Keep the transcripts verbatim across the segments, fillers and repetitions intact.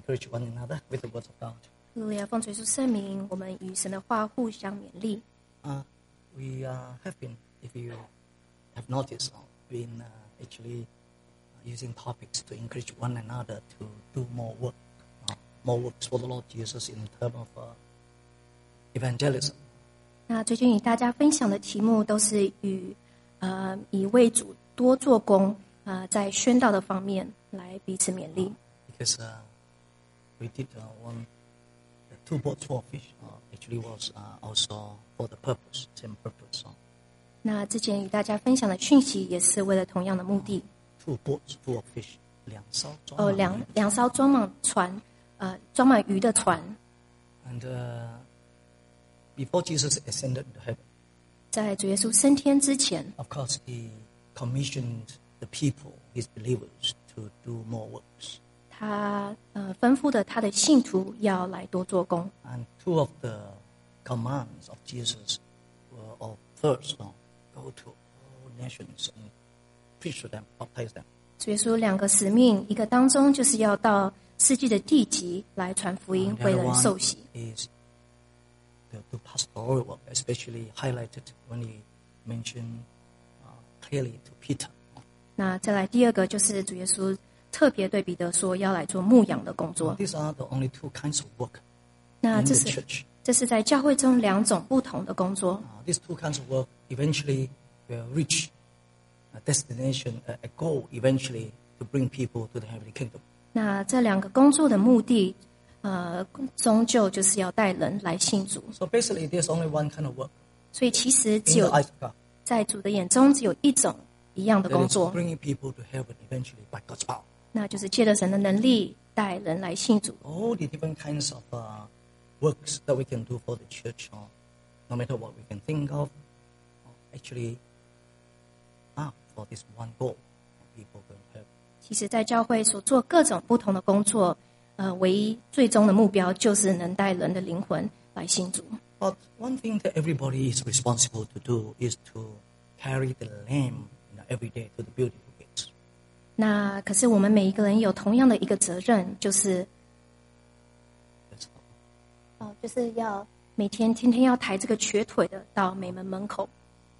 encourage one another with the words of God. 哈利路亚，奉主耶稣圣名，我们与神的话互相勉励。 Uh, we uh, have been, if you have noticed, uh, been uh, actually uh, using topics to encourage one another to do more work, uh, more works for the Lord Jesus in terms of uh, evangelism. 那最近与大家分享的题目都是与呃以为主多做工，呃在宣道的方面来彼此勉励。 Because uh, we did uh, one the two boats full of fish uh, actually was uh, also for the purpose, same purpose. Uh, 那之前与大家分享的讯息也是为了同样的目的。 two boats full of fish, 两艘装哦， 满两两艘装满船，呃装满鱼的船。 And uh, before Jesus ascended into heaven, 在主耶稣升天之前， of course, he commissioned the people, his believers, to do more works. 他呃吩咐的他的信徒要来多做工。 And two of the commands of Jesus were of first, uh, go to all nations and preach to them, baptize them. 主耶稣两个使命，一个当中就是要到世界的地极来传福音， And the 为 other 人 one 受洗。 is to do pastoral work, especially highlighted when he mentioned uh, clearly to Peter. 那再来第二个就是主耶稣特别对彼得说要来做牧养的工作。 These are the only two kinds of work 那 in 这 the 是 church. 这是在教会中两种不同的工作。 Uh, these two kinds of work eventually will reach a destination, a, a goal eventually to bring people to the heavenly kingdom. 那这两个工作的目的，呃，终究就是要带人来信主。 So basically, there's only one kind of work 所以其实 in 只 the 有 eyes of God. 在主的眼中只有一种一样的 That 工 is 作， bringing people to heaven eventually by God's power. 那就是借着神的能力带人来信主。 All the different kinds of uh, works that we can do for the church, or no matter what we can think of, uh, actually are for this one goal, people going to heaven. 其实，在教会所做各种不同的工作，呃，唯一最终的目标就是能带人的灵魂来信主。 But one thing that everybody is responsible to do is to carry the lamb, you know, every day to the beautiful gates. 那可是我们每一个人有同样的一个责任，就是 That's all. 哦，就是要每天天天要抬这个瘸腿的到美门门口。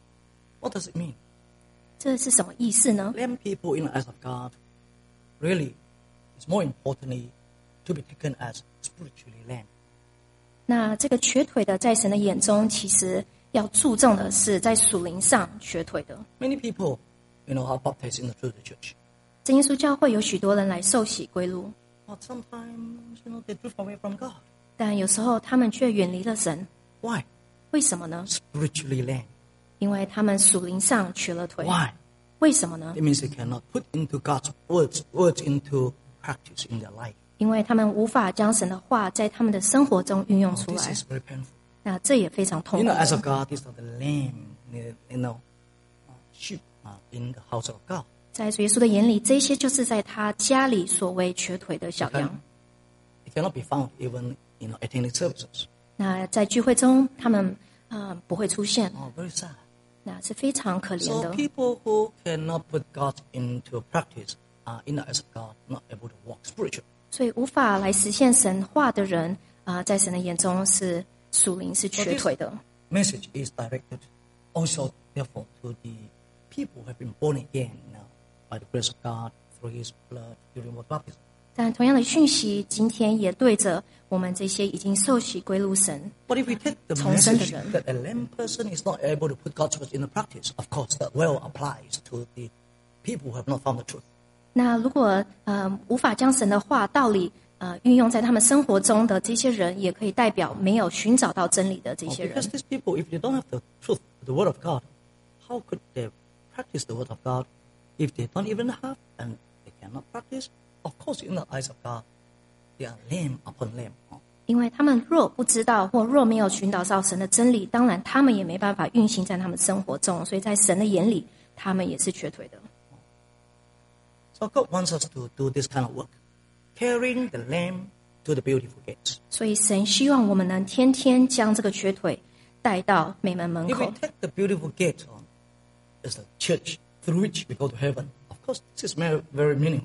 What does it mean? 这是什么意思呢？ Lamb people in the eyes of God really is more importantly to be taken as spiritually lamb. 那这个瘸腿的，在神的眼中，其实要注重的是在属灵上瘸腿的。 Many people, you know, are baptized in the truth of the church. 真耶稣教会有许多人来受洗归入， But sometimes, you know, they drift away from God. 但有时候他们却远离了神。 Why? 为什么呢？ Spiritually lamb. 因为他们属灵上瘸了腿。 Why? 为什么呢？ It means they cannot put into God's words, words into practice in their life. 因为他们无法将神的话在他们的生活中运用 Oh, 出 this 来。 is very painful. 那这也非常痛 You 苦 know, as of 的。 God, these are the lamb, you know, uh, sheep uh, in the house of God. 在主耶稣的眼里，这些就是在他家里所谓瘸腿的小羊。 It cannot be found even, you know, attending services. 那在聚会中，他们呃不会出现， Oh, very sad. 那是非常可怜 So 的。 people who cannot put God into practice are in the eyes of God not able to walk spiritual. 所以无法来实现神话的人啊、呃在神的眼中是属灵是瘸腿的。 Message is directed also, therefore, to the people who have been born again now by the grace of God through His blood during water baptism. 但同样的讯息，今天也对着我们这些已经受洗归入神。 But if we take the 重生的 message 人。 that a lame person is not able to put God's words into practice, of course, that well applies to the people who have not found the truth. 那如果呃无法将神的话道理呃运用在他们生活中的这些人，也可以代表没有寻找到真理的这 Oh, 些人 because。these people, if they don't have the truth, the word of God, how could they practice the word of God if they don't even have and they cannot practice? Of course, in the eyes of God, they are lame upon lame. Oh. 因为他们若不知道或若没有寻找到神的真理，当然他们也没办法运行在他们生活中，所以在神的眼里，他们也是瘸腿的。 So God wants us to do this kind of work, carrying the lamb to the beautiful gates. 所以神希望我们能天天将这个瘸腿带到美门门 If 口 we。take the beautiful gate on as the church through which we go to heaven, of course, this is very, very meaningful.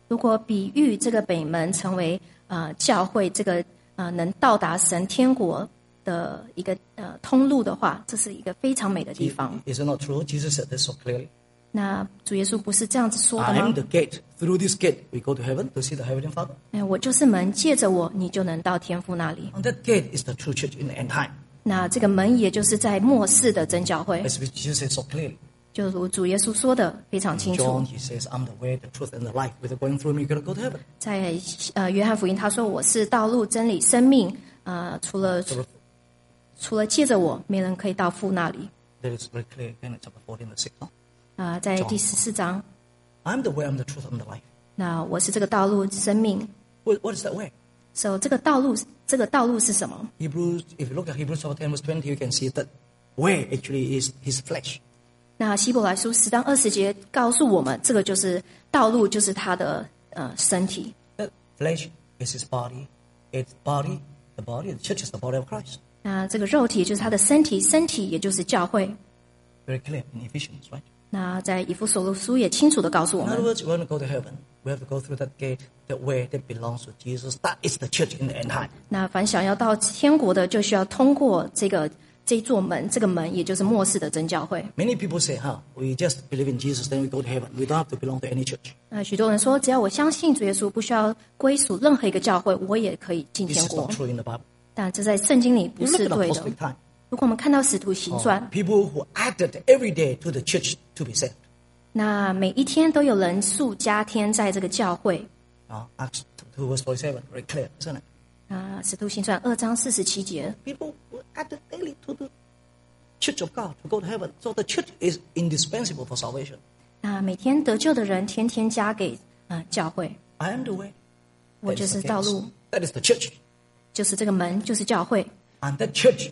如果比喻这个北门成为呃教会这个呃能到达神天国的一个呃通路的话，这是一个非常美的地方。 Is it not true? Jesus said this so clearly. 那主耶稣不是这样子说的 I 吗 am？ the gate. Through this gate, we go to heaven to see the heavenly Father. 哎，我就是门，借着我，你就能到天父那里。 And that gate is the true church in the end time. 那这个门，也就是在末世的真教会， As Jesus said so clearly. 就如主耶稣说的非常清楚。 John, he says, I'm the way, the truth, and the life. Without going through me, you're going to go to heaven. 在呃约翰福音，他说我是道路、真理、生命。呃，除了 So 除了借着我，没人可以到父那里。 that is very clear again in chapter fourteen, the sixth. No? 啊、在第十四章， I'm the way, I'm the truth, I'm the life. 那我是这个道路、生命。 What, what is that way? So 这个道路，这个道路是什么？ Hebrews, if you look at Hebrews chapter ten, verse twenty, you can see that way actually is his flesh. 那希伯来书十章二十节告诉我们，这个就是道路，就是他的呃身体。 That flesh is his body. Its body, the body, the church is the body of Christ. 那这个肉体就是他的身体，身体也就是教会。 Very clear in Ephesians, right? 那在以弗所书也清楚的告诉我 In other 们， words, we want to go to heaven. We have to go through that gate, that way that belongs to Jesus. That is the church in the end time. 那凡想要到天国的，就需要通过这个这座门，这个门也就是末世的真教会。 Many people say, huh, we just believe in Jesus, then we go to heaven. We don't have to belong to any church. 那许多人说，只要我相信主耶稣，不需要归属任何一个教会，我也可以进 This 天 is 国 not。true in the Bible. 但这在圣经里不 You look 是 at the 对的。 apostolic time. 如果我们看到使徒行传， People who added every day to the church to be saved. 那每一天都有人数加添在这个教会。 Uh, Acts two verse forty-seven, very clear, isn't it? 啊，使徒行传二章四十七节， People were added daily to the church of God to go to heaven. So the church is indispensable for salvation. 那每天得救的人天天加给啊、呃教会， I am the way. 我 That 就 is 是 the 道 gates. 路， That is the church. 就是这个门，就是教会。 And that church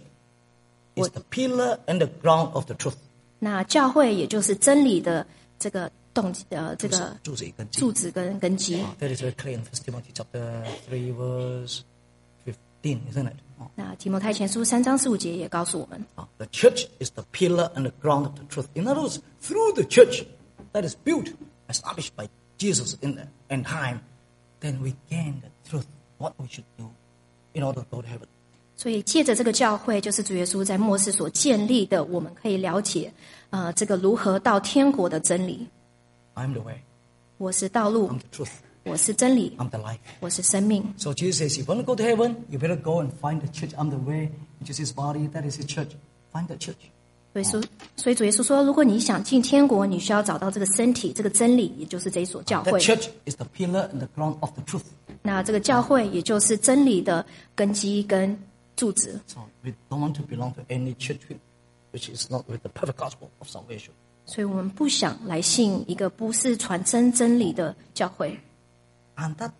is the pillar and the ground of the truth. 那教会也就是真理的这个动呃这个柱子跟基。 柱子跟根基。 That is very clear in First Timothy chapter three verse fifteen, isn't it? Oh. 那提摩太前书三章十五节也告诉我们， Uh, The church is the pillar and the ground of the truth. In other words, through the church that is built, established by Jesus in the end time, then we gain the truth, what we should do in order to go to heaven. 所以借着这个教会，就是主耶稣在末世所建立的，我们可以了解呃这个如何到天国的真理。 I'm the way, 我是道路， I'm the truth, 我是真理， I'm the life. 我是生命。 So Jesus says, if you want to go to heaven, you better go and find the church. I'm the way, which is his body, that is his church. Find the church. 所以说，所以主耶稣说，如果你想进天国，你需要找到这个身体，这个真理，也就是这一所教 The 会。 church is the pillar and the ground of the truth. 那这个教会也就是真理的根基跟柱子。 So we don't want to belong to any church which is not with the perfect gospel of salvation. 所以我们不想来信一个不是传真真理的教会。 And that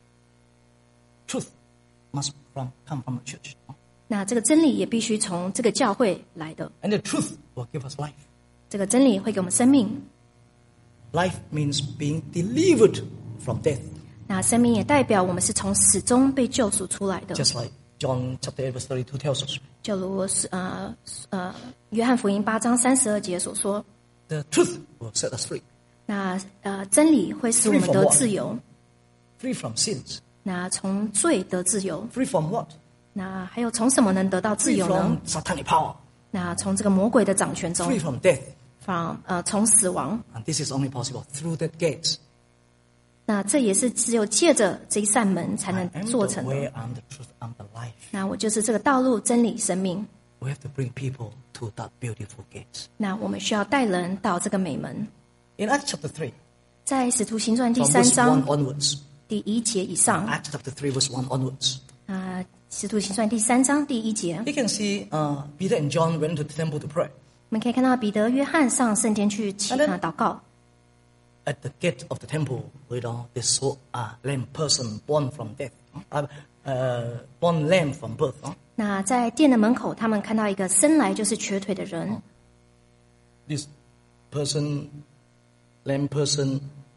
truth must from, come from the church. 那这个真理也必须从这个教会来的。 And the truth will give us life. 这个真理会给我们生命。 Life means being delivered from death. 那生命也代表我们是从死中被救赎出来的。 Just like John chapter eight verse thirty-two tells us. 就如是呃呃约翰福音八章三十二节所说， The truth will set us free. 那呃真理会使我们得自由。 Free from sins. 那从罪得自由。 Free from what? 那还有从什么能得到自 Free 由呢 from？satanic power. 那从这个魔鬼的掌权中 Free，from death. from 呃从死亡。 And this is only possible through that gate. 那这也是只有借着这一扇门才 I 能 am 做 the 成 way, 的。 I'm the truth, I'm the life. 那我就是这个道路、真理、生命。 We have to bring people to that beautiful gate. 那我们需要带人到这个美门。 In Acts chapter three, 在使徒行传第 from 三 verse 章 one onwards. 第一节以上， Acts chapter three, verse one onwards. 啊，使徒行传第三章第一节， You can see uh, Peter and John went to the temple to pray. 我们可以看到彼得、约翰上圣殿去祈 And then- 啊祷告。 At the gate of the temple, you know, they saw a lame person born from death, uh, uh, born lame from birth. Huh? 那在殿的门口，他们看到一个生来就是瘸腿的人。 This person, lame person,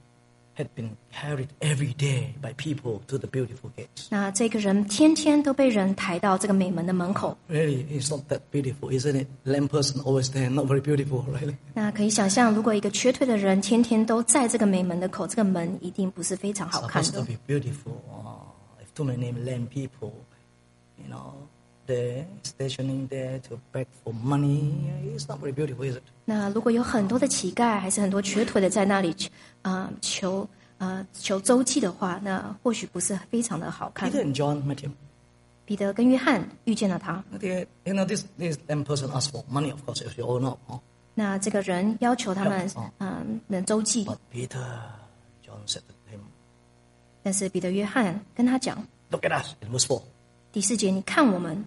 had been carried every day by people to the beautiful gates. 那这个人天天都被人抬到这个美门的门口。 Really, it's not that beautiful, isn't it? Lame person always there, not very beautiful, right? 那可以想象，如果一个瘸腿的人天天都在这个美门的口，这个门一定不是非常好看 Supposed 的 to。be beautiful. Oh, if too many lame people, you know, they're stationing there to beg for money, it's not very beautiful, is it? 那如果有很多的乞丐，还是很多瘸腿的在那里，呃，求呃求周济的话，那或许不是非常的好看。 Peter and John met him. 彼得跟约翰遇见了他， They, you know, this this lame person asked for money, of course, as you all know. Huh? 那这个人要求他们 Oh. 嗯、能周济， But Peter, John said to him, 但是彼得、约翰跟他讲， "Look at us." In verse four. 第四节你看我们，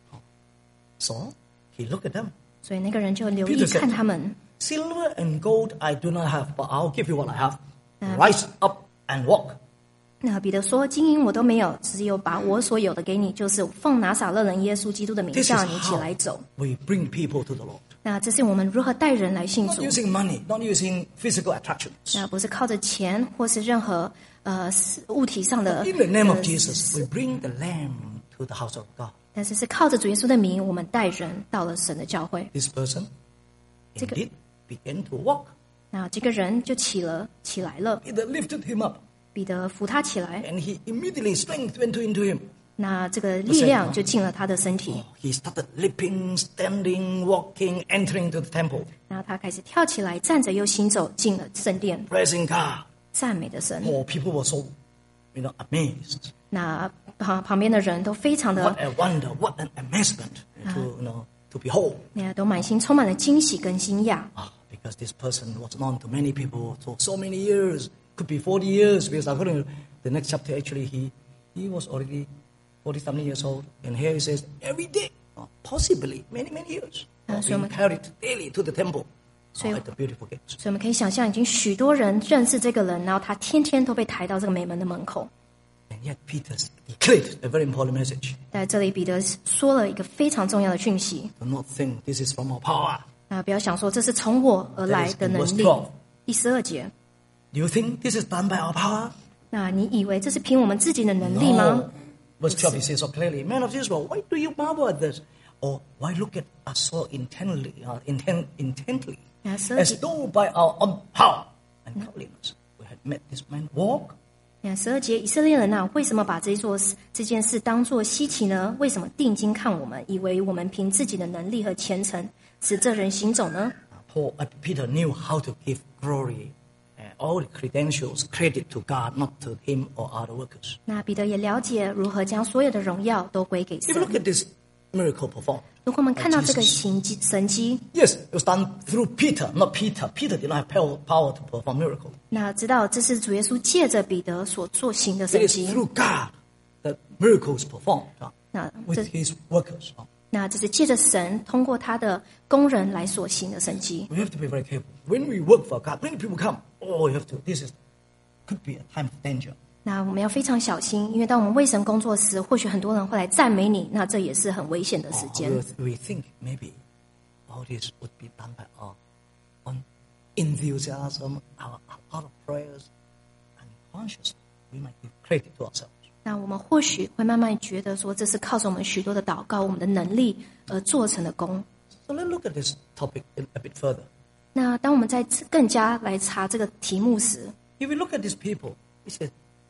So he looked at them. 所以那个人就留意 Peter said, 看他们。 Silver and gold I do not have, but I'll give you what I have. Rise up and walk. 那彼得说：“金银我都没有，只有把我所有的给你，就是奉拿撒勒人耶稣基督的名 This is 叫你起 how 来走。 we bring people to the Lord. 那这是我们如何带人来信 Not 主。 using money, not using physical attractions. 那不是靠着钱或是任何呃物体上的， In the name of 呃 Jesus, we bring the lamb to the house of God. 但是是靠着主耶稣的名，我们带人到了神的教会。 This person 这个- indeed began to walk. 那这个人就起了起来了， Peter lifted him up, 彼得扶他起来， and he immediately strength went into him. 那这个力量就进了他的身体， Oh, he started leaping, standing, walking, entering to the temple, 然后他开始跳起来，站着又行走，进了圣殿， praising God. 赞美的神。 Oh, people were so, you know, amazed. 那旁旁边的人都非常的 What a wonder, what an amazement to, you know, to behold. 那都满心充满了惊喜跟惊讶， Ah, because this person was known to many people for so many years, could be forty years, because according to the next chapter, actually, he, he was already forty-something years old. And here he says, every day, or possibly many, many years, Ah, or so being ma- carried daily to the temple, So- or at the beautiful gates. 所以我们可以想象，已经许多人认识这个人，然后他天天都被抬到这个美门的门口。 And yet Peter declared a very important message. 在这里，彼得说了一个非常重要的讯息。 Do not think this is from our power. 那不要想说这是从我而来的能 That is in 力 verse twelve.。 第十二节， Do you think this is done by our power? 那你以为这是凭我们自己的能力吗？ No. Verse twelve, he says so clearly, Men of Israel, why do you marvel at this? Or why look at us so intently, uh, intent, intently, 那十二 as 节， though by our own power and godliness we had made this man walk? 那十二节，以色列人呐、为什么把这座这件事当作稀奇呢？为什么定睛看我们，以为我们凭自己的能力和虔诚使这人行走呢？ Uh, Paul, uh, Peter knew how to give glory, uh, all the credentials, credit to God, not to him or other workers. 那彼得也了解如何将所有的荣耀都归给 If you 神。 look at this miracle performed, 如果我们看到这个行迹神迹， yes, it was done through Peter, not Peter. Peter did not have power, power to perform miracle. 那知道这是主耶稣借着彼得所做行的 It 神 is 迹。 through God that miracles performed uh, 那 with 这 his workers. uh. 那这是借着神通过他的工人来所行的神迹。 We have to be very careful. When we work for God, many people come. Oh, you have to. This is could be a time of danger. 那我们要非常小心，因为当我们为神工作时，或许很多人会来赞美你，那这也是很危险的时 Or 间。 we, we think maybe all this would be done by our own enthusiasm, our, our lot of prayers, and consciously we might give credit to ourselves. 那我们或许会慢慢觉得说，这是靠着我们许多的祷告、我们的能力而做成的功。 So let's look at this topic a a bit further. 那当我们在更加来查这个题目时， If we look at these people, we said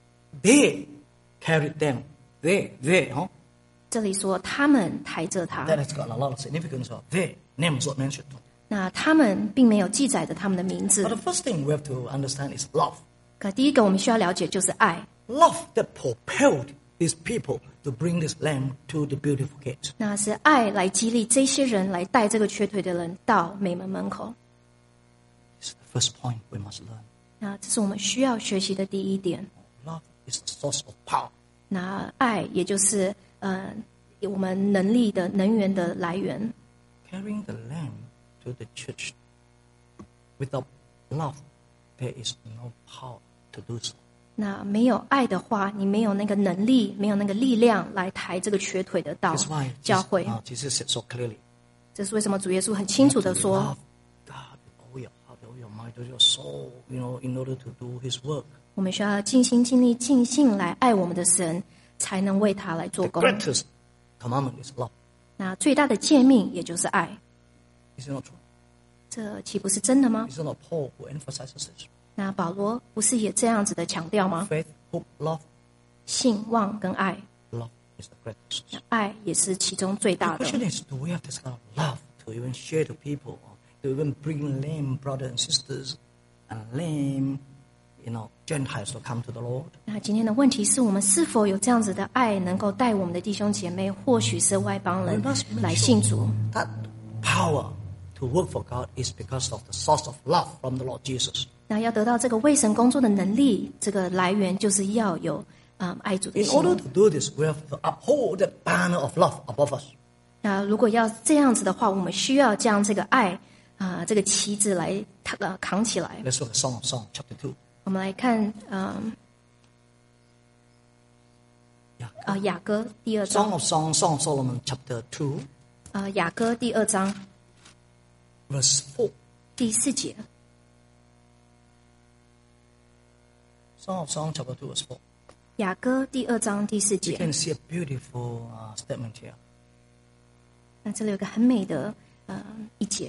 they carried them. They, they, huh? 这里说他们抬着他， That has got a lot of significance. Of their names not mentioned. 那他们并没有记载着他们的名字 But。the first thing we have to understand is love. 可第一个我们需要了解就是爱， Love that propelled these people to bring this lamb to the beautiful gate. 那是爱来激励这些人来带这个瘸腿的人到美门门口。 It's the first point we must learn. 那这是我们需要学习的第一点。 Love is the source of power. 那爱也就是呃我们能力的能源的来源。 Carrying the lamb to the church. Without love, there is no power to do so. 那没有爱的话，你没有那个能力，没有那个力量来抬这个瘸腿的到 That's why 教 Jesus, 会。 uh, Jesus said so clearly. 这是为什么主耶稣很清楚的 To 说 love God with all your heart, all your mind, all your soul, you know, in order to do His work.：“ 我们需要尽心尽力尽性来爱我们的神，才能为他来做 The 工。 greatest commandment is love. 那最大的诫命也就是爱， Is it not true? 这岂不是真的吗？ Is it not Paul who emphasizes this? 那保罗不是也这样子的强调吗？ Faith, hope, love. 信望跟爱， Love is the greatest. 那爱也是其中最 The 大的。 question is, do we have this kind of love to even share to people, to even bring lame brothers and sisters and lame, you know, Gentiles to come to the Lord? 那今天的问题是我们是否有这样子的爱，能够带我们的弟兄姐妹，或许是外邦 We 人 must make 来 sure 信主。 that power to work for God is because of the source of love from the Lord Jesus. 那要得到这个为神工作的能力，这个来源就是要有嗯爱主的 In 心。 order to do this, we have to uphold the banner of love above us. 那如果要这样子的话，我们需要将这个爱啊、呃这个旗子来呃扛起来。 Let's look at Song of Songs, chapter two. 我们来看嗯 Yeah. 啊雅歌第二 Song 章 of Songs, Song of Solomon, chapter two, 啊雅歌第二章 verse four. 第四节。 Song of Songs, chapter two, verse four. 雅歌第二章第四 You 节。 can see a beautiful uh, statement here. 那这里有个很美的呃一节。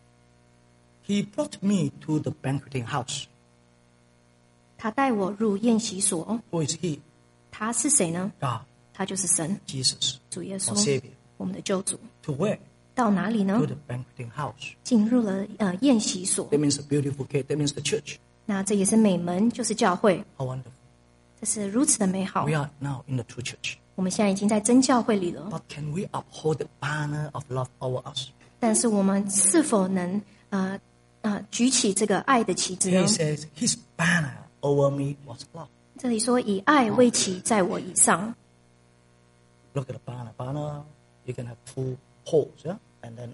He brought me to the banqueting house. 他带我入宴席所， Who is he? 他是谁呢？ God, 他就是神， Jesus, 主耶 our 稣， Savior. 我们的救主。 To where? 到哪里呢 To？the banqueting house. 进入了呃宴席所。 That means a beautiful gate. That means the church. 那这也是美门，就是教会， How wonderful. 这是如此的美好 We。are now in the true church. 我们现在已经在真教会里了， But can we uphold the banner of love over us? 但是我们是否能呃呃举起这个爱的旗帜呢 He？says, His banner over me was love. 这里说以爱为旗，在我以上。 Look at the banner. Banner, you can have two poles, yeah? And then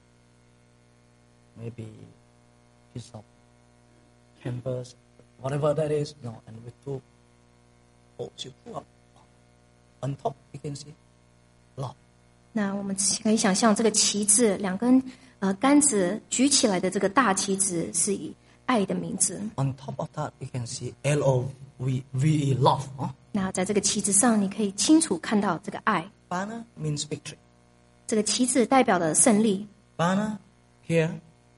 maybe piece of canvas, whatever that is, you know, and with two poles you pull up. On top, you can see love. 那我们可以想象这个旗帜，两根呃杆子举起来的这个大旗帜是以爱的名字。 On top of that, you can see L O V V E, love. Huh? 那在这个旗帜上，你可以清楚看到这个爱。 Banner means victory. 这个旗帜代表了胜利。 Banner here,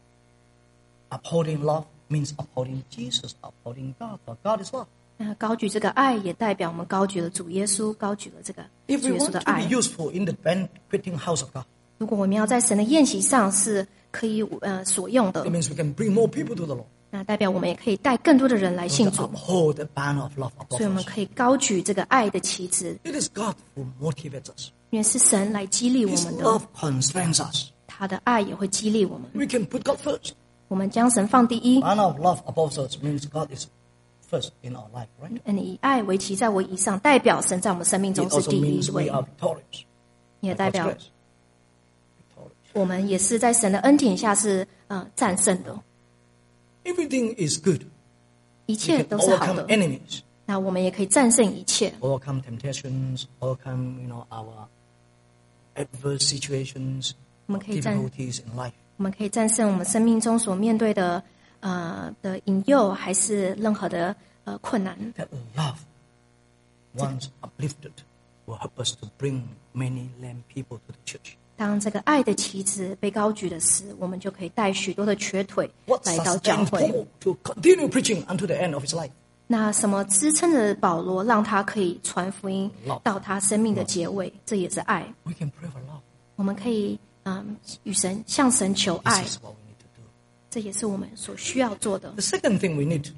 upholding love means upholding Jesus, upholding God. For God is love. 那高举这个爱，也代表我们高举了主耶稣，高举了这个 If 主 we 耶稣 want 的 to be 爱。 useful in the banqueting house of God, 如果我们要在神的宴席上是可以呃所用的 it，means we can bring more people to the Lord. 那代表我们也可以带更多的人来 We 信 can 主， uphold the banner of love 所以我 above 们 us. 可以高举这个爱的旗帜， It is God who motivates us. 因为是神来激励我 His 们的， love constrains us. 他的爱也会激励我们。 We can put God first. 我们将神放第一， Banner of love above us means God is first in our life, right? 嗯，以爱为旗，在我以上，代表神在我们生命 It 中是 also 第一 means we 位， are victorious. 也 by 代 God's 表 grace. Victorious. 我们也是在神的恩典下是呃战胜的， Everything is good. 一 We 切 can 都是好 overcome 的。 enemies, 那我们也可以战胜一切， overcome temptations, overcome, you know, our adverse situations, 我们可以战， difficulties in life. 我们可以战胜我们生命中所面对的呃的引诱，还是任何的呃困难。 That love, once uplifted, will help us to bring many lame people to the church. 当这个爱的旗帜被高举的时，我们就可以带许多的瘸腿 What 来到教 sustains 会。 Paul to continue preaching unto the end of his life? 那什么支撑着保罗，让他可以传福音 Love 到他生命的结尾？这也是爱。 We can pray for love. 我们可以嗯与神向神求 This 爱， is what we need to do. 这也是我们所需要做的。 The second thing we need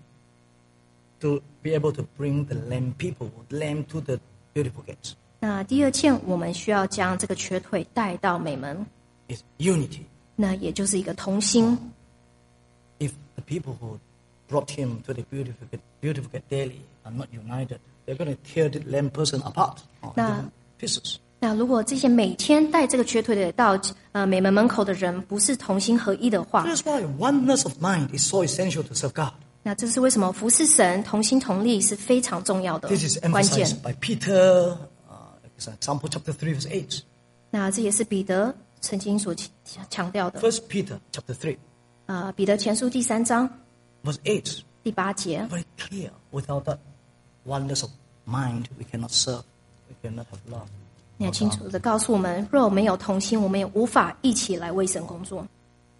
to be able to bring the lame people, lame to the beautiful gates, 那第二件，我们需要将这个瘸腿带到美门， is unity. 那也就是一个同心。 If the people who brought him to the beautiful gate, beautiful gate daily are not united, they're going to tear the lame person apart or Nah. into pieces. 那如果这些每天带这个瘸腿的到呃美门门口的人不是同心合一的话， That's why oneness of mind is so essential to serve God. 那这是为什么服侍神同心同力是非常重要的 This is 关键。 emphasized by Peter, uh, as an example, chapter three, verse eight. 那这也是彼得曾经所强调的。 First Peter, chapter three, 呃，彼得前书第三章 verse eight. 第八节， Very clear. Without that oneness of mind, we cannot serve, we cannot have love. 你要清楚的告诉我们，若没有同心，我们也无法一起来为神工作。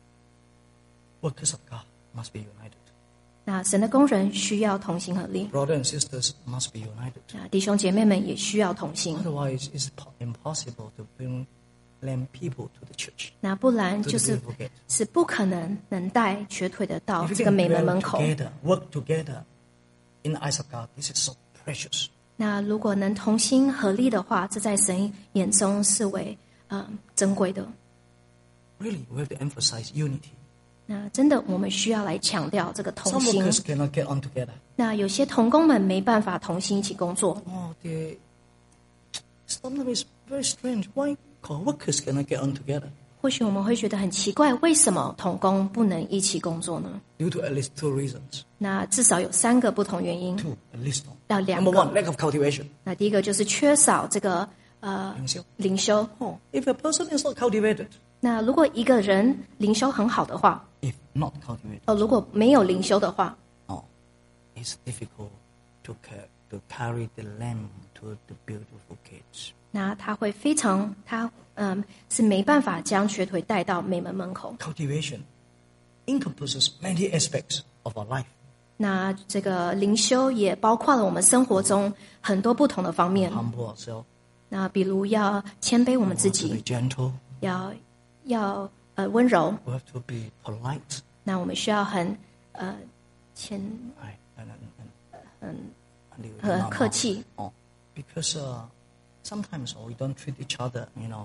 Workers of God must be united. 那神的工人需要同心合力， Brothers and sisters must be united. 那弟兄姐妹们也需要同心。 Otherwise, it's impossible to bring lame people to the church. 那不然 To 就 the 是 beautiful gate. 是不可能能带瘸腿的到 If we 这个 can 美门 dwell 门口。 together, work together in the eyes of God, this is so precious. 那如果能同心合力的话，这在神眼中视为嗯、呃珍贵的。 Really, we have to emphasize unity. 那真的，我们需要来强调这个同 Some 心。 workers cannot get on together. 那有些同工们没办法同心一起工作， Oh, they, sometimes it's very strange. Why co-workers cannot get on together? 或许我们会觉得很奇怪，为什么同工不能一起工作呢？ Due to at least two reasons. 那至少有三个不同原因。 Two, at least. 要两 Number 个 one, lack of cultivation. 那第一个就是缺少这个呃灵修。 灵修。 Oh, if a person is not cultivated, 那如果一个人灵修很好的话， if not cultivated, 哦，如果没有灵修的话， oh, it's difficult to, ca- to carry the lamb to the beautiful gates. 那他会非常他嗯是没办法将瘸腿带到美门门口。 Cultivation encompasses many aspects of our life. 那这个灵修也包括了我们生活中很多不同的方面。 Humble ourselves, 那比如要谦卑我们自 to be 己， gentle, 要要呃温柔。 we have to be polite, 那我们需要很呃谦 right, and, and, and, and 很客气。 Oh, because uh, sometimes we don't treat each other, you know,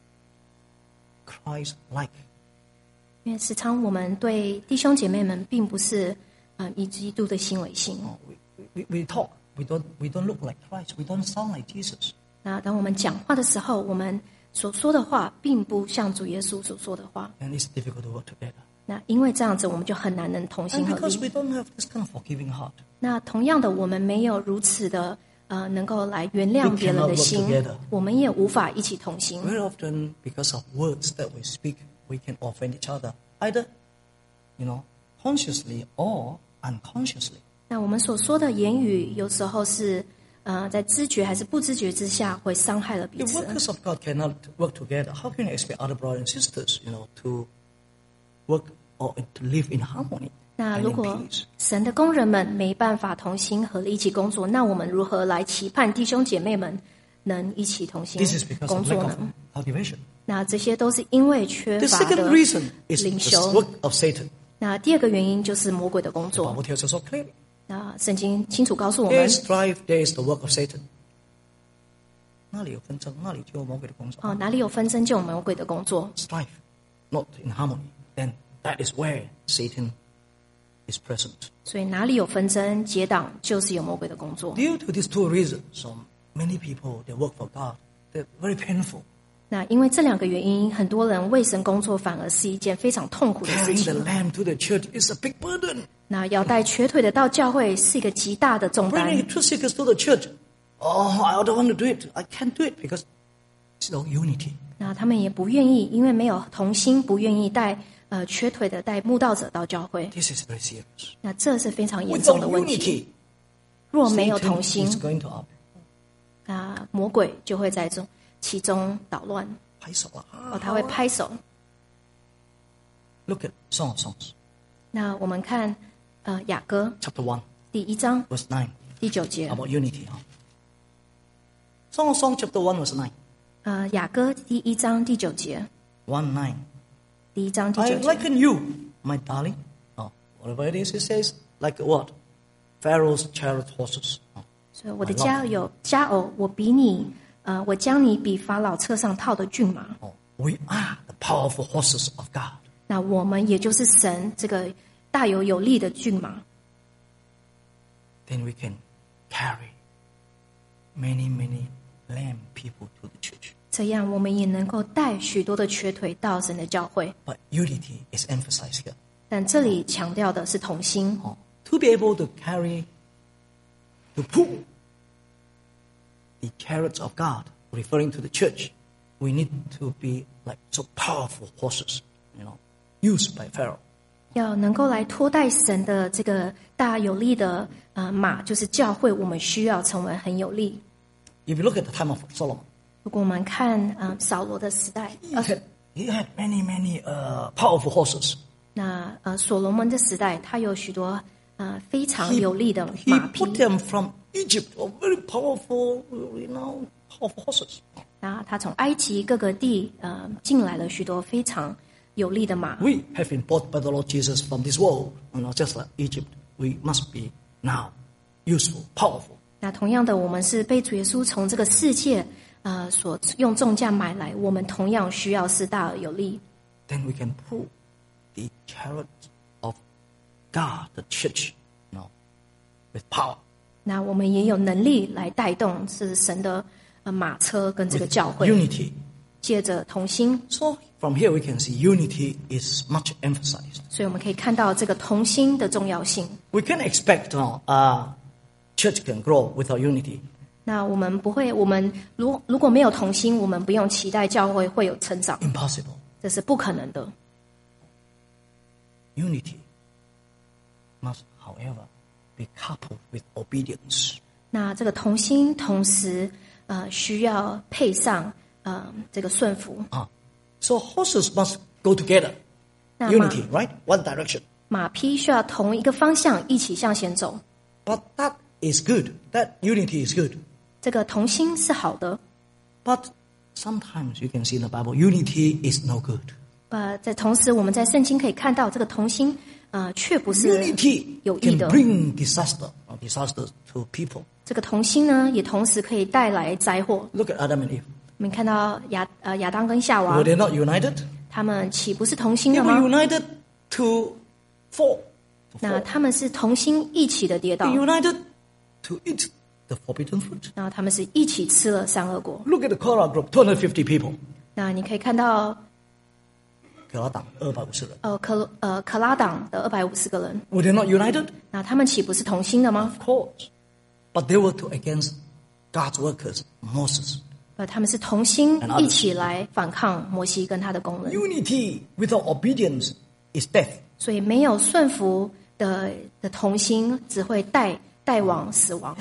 Christ-like. 因为时常我们对弟兄姐妹们并不是嗯、呃以基督的心为心。 Oh, we, we, we talk, we don't, we don't look like Christ, we don't sound like Jesus. 那当我们讲话的时候，我们所说的话并不像主耶稣所说的话。 And it's difficult to work together. 那因为这样子，我们就很难能同 And 心合 because 力。 we don't have this kind of forgiving heart, 那同样的，我们没有如此的呃能够来原谅 We 别人 cannot 的 work 心 together.， 我们也无法一起同心。 very often because of words that we speak, we can offend each other, either, you know, consciously or unconsciously. 那我们所说的言语，有时候是呃在知觉还是不知觉之下，会伤害了彼 If 此。 workers of God cannot work together, how can you expect other brothers and sisters, you know, to work or to live in harmony 那 and 如 in 果 peace? 神的工人们没办法同心合力一起工作，那我们如何来期盼弟兄姐妹们能一起同心 This is because 工 of 作 lack of 呢？ cultivation. 那这些都是因为缺 The 乏 second 的 reason is 灵 the 修。 work of Satan. 那第二个原因就是魔鬼的工 The 作。 Bible tells us so clearly. 那圣经清楚告诉我 There 们， is strife, there is the work of Satan. 那里有纷争，那里就有魔鬼的工作。 哦，哪里有纷争就有魔鬼的工作。 Strife, not in harmony. Then that is where Satan is present. 所以哪里有纷争结党，就是有魔鬼的工作。 Due to these two reasons, so many people they work for God. They're very painful. 那因为这两个原因，很多人为神工作反而是一件非常痛苦的事 Carrying the 情。 lamb to the church is a big burden. 那要带瘸腿的到教会是一个极大的重担。 Bringing truth seekers to the church. Oh, I don't want to do it. I can't do it because there's no unity. 那他们也不愿意，因为没有同心，不愿意带呃瘸腿的带慕道者到教会。 This is very serious. 那这是非常严重 Without 的问题。 unity, 若没有 Satan 同心 is，going to up. 那魔鬼就会在中其中捣乱。 拍手啊， 哦，他会拍手。 Look at Song of Songs, 那我们看呃雅歌 chapter one, 第一章 verse nine, 第九节， about unity. Huh? Song of Songs, chapter one, verse nine. 呃雅歌第一章第九节， One nine. 第一章第 I 九节。 liken you, my darling. Oh, whatever it is, it says, like what? Pharaoh's chariot horses. Oh, 所以我的家有佳偶，我比你呃，我将你比法老车上套的骏马。 oh, we are the powerful horses of God. 那我们也就是神这个大有有力的骏马。 Then we can carry many, many lame people to the church. 这样我们也能够带许多的瘸腿到神的教会。 But unity is emphasized here. 但这里强调的是同心。 Oh, to be able to carry, to pull the chariots of God, referring to the church, we need to be like so powerful horses, you know, used by Pharaoh. 要能够来托带神的这个大有力的呃马，就是教会，我们需要成为很有力。 If you look at the time of Solomon, 如果我们看呃扫罗的时代， he had, he had many, many uh, powerful horses. 那呃所罗门的时代，他有许多呃非常 He, 有力的 he 马匹。 put them from Egypt, or very powerful, you know, powerful horses. 那他从埃及各个地呃进来了许多非常有力的马。 We have been bought by the Lord Jesus from this world, you know, just like Egypt. We must be now useful, powerful. 那同样的，我们是被主耶稣从这个世界呃所用重价买来，我们同样需要是大而有力。 Then we can pull the chariot of God, the church, you know, with power. 那我们也有能力来带动是神的呃马车跟这个 With 教会， unity. 借着同心， So from here we can see unity is much emphasized. 所以我们可以看到这个同心的重要性。 We can expect uh, uh, church can grow without unity. 那我们不会，我们如如果没有同心，我们不用期待教会会有成长， Impossible. 这是不可能的。 Unity must, however, be coupled with obedience. 那这个同心同时呃需要配上呃这个顺服。 Ah, so horses must go together. 那马 Unity, right? One direction. 马匹需要同一个方向一起向前走， But that is good. That unity is good. 这个同心是好的。 But sometimes you can see in the Bible, unity is no good. 呃，在同时我们在圣经可以看到这个同心呃却不是 Unity 有益 can 的。 bring disaster or disasters to people. 这个同心呢，也同时可以带来灾祸。 Look at Adam and Eve. 我们看到亚呃亚当跟夏娃 Were，they not united? 他们岂不是同心 They 的 were 吗？ united to fall. To 那 fall. 他们是同心一起的跌倒 They，united to eat the forbidden fruit. 然后他们是一起吃了善恶果。 Look at the Korah group, two hundred fifty people. 那你可以看到， 可拉党二百五十人。 呃可呃可拉党的二百五十个人， Were they not united? 那他们岂不是同心的吗？ Of course. But they were to against God's workers, Moses. 呃，他们是同心 And others 一起来反抗摩西跟他的工人， Unity without obedience is death. 所以没有顺服的的同心，只会带带往死亡。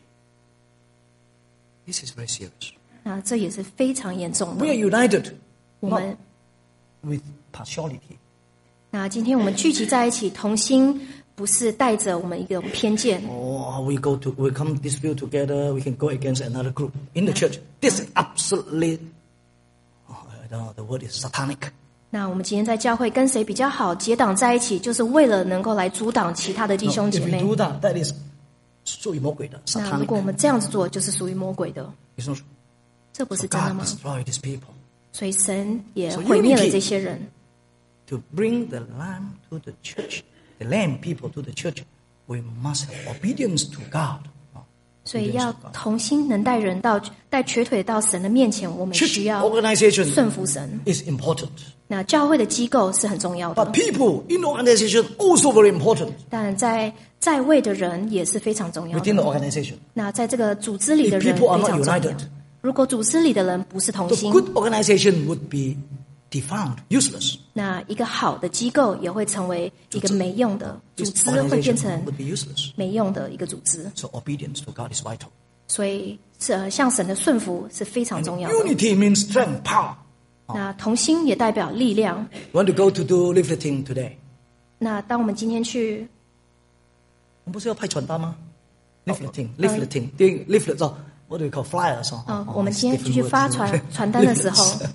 This is very serious. 那这也是非常严重 We 的 are。united 我 not 们 with partiality. 那今天我们聚集在一起，同心不是带着我们一种偏见。 Or we go to, we come dispute together, we can go against another group in the church. This is absolutely, oh, I don't know, the word is satanic. 那我们今天在教会跟谁比较好，结党在一起，就是为了能够来阻挡其他的弟 No, 兄 if 姐 we 妹。 do that, that is 属于魔鬼的那如果我 satanic. 们这样子做，就是属于魔鬼的， It's not true. 这不 So 是真的 God 吗？ destroyed these people 所以神也 So 毁灭了 unity 这些人。 to bring the lamb to the church, the lamb people to the church. We must have obedience to God. 所以 Obedience 要 to God. 同心能带人到带瘸腿到神的面前，我们 Church 需要 organization 顺服神。 is important. 那教会的机构是很重要 But 的， people in the organization also very important 但在在位的人也是非常重要 within the 的。 organization. 那在这个组织里的 If 人 people are 非 not 常重要 united,。 如果组织里的人不是同 The 心， good organization would be defound, useless. 那一个好的机构也会成为一个没用的组 This 织，会变 organization 成 would be useless. 没用的一个组织。 So obedience to God is vital. 所以，是呃向神的顺服是非常重要的。 Unity means strength, power. 那同心也代表力量。 We want to go to do lifting today. 那当我们今天去， 我们不是要派传单吗？Lifting, lifting, doing leaflets, oh, what do we call flyers? Oh, 呃， oh, 我们 it's 今天 different 去 words, 发 isn't 传 it? 传单的时候， Leaflets.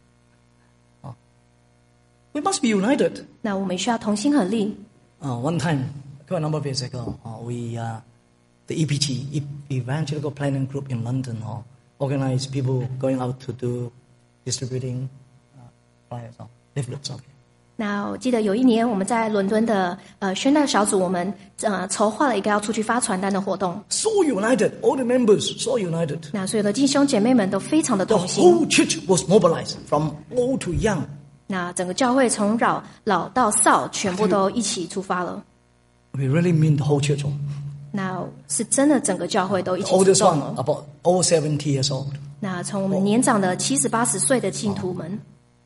Oh. We must be united. 那我们需要同心合力。 Uh, one time, quite a number of years ago, uh, we, uh, the E P G, E- Evangelical Planning Group in London, uh, organized people going out to do distributing uh, flyers, uh, leaflets. Okay. 那我记得有一年我们在伦敦的呃宣道小组，我们呃筹划了一个要出去发传单的活动。 So united, all the members so united. 那所有的弟兄姐妹们都非常的 The 同心。 whole church was mobilized from old to young. 那整个教会从老老到少，全部都一起出发了。 We really mean the whole church. Oh. 那是真的，整个教会都一 The 起出 oldest 动 one, 了。 about over seventy years old. 那从我们年长的七十八十岁的信徒们，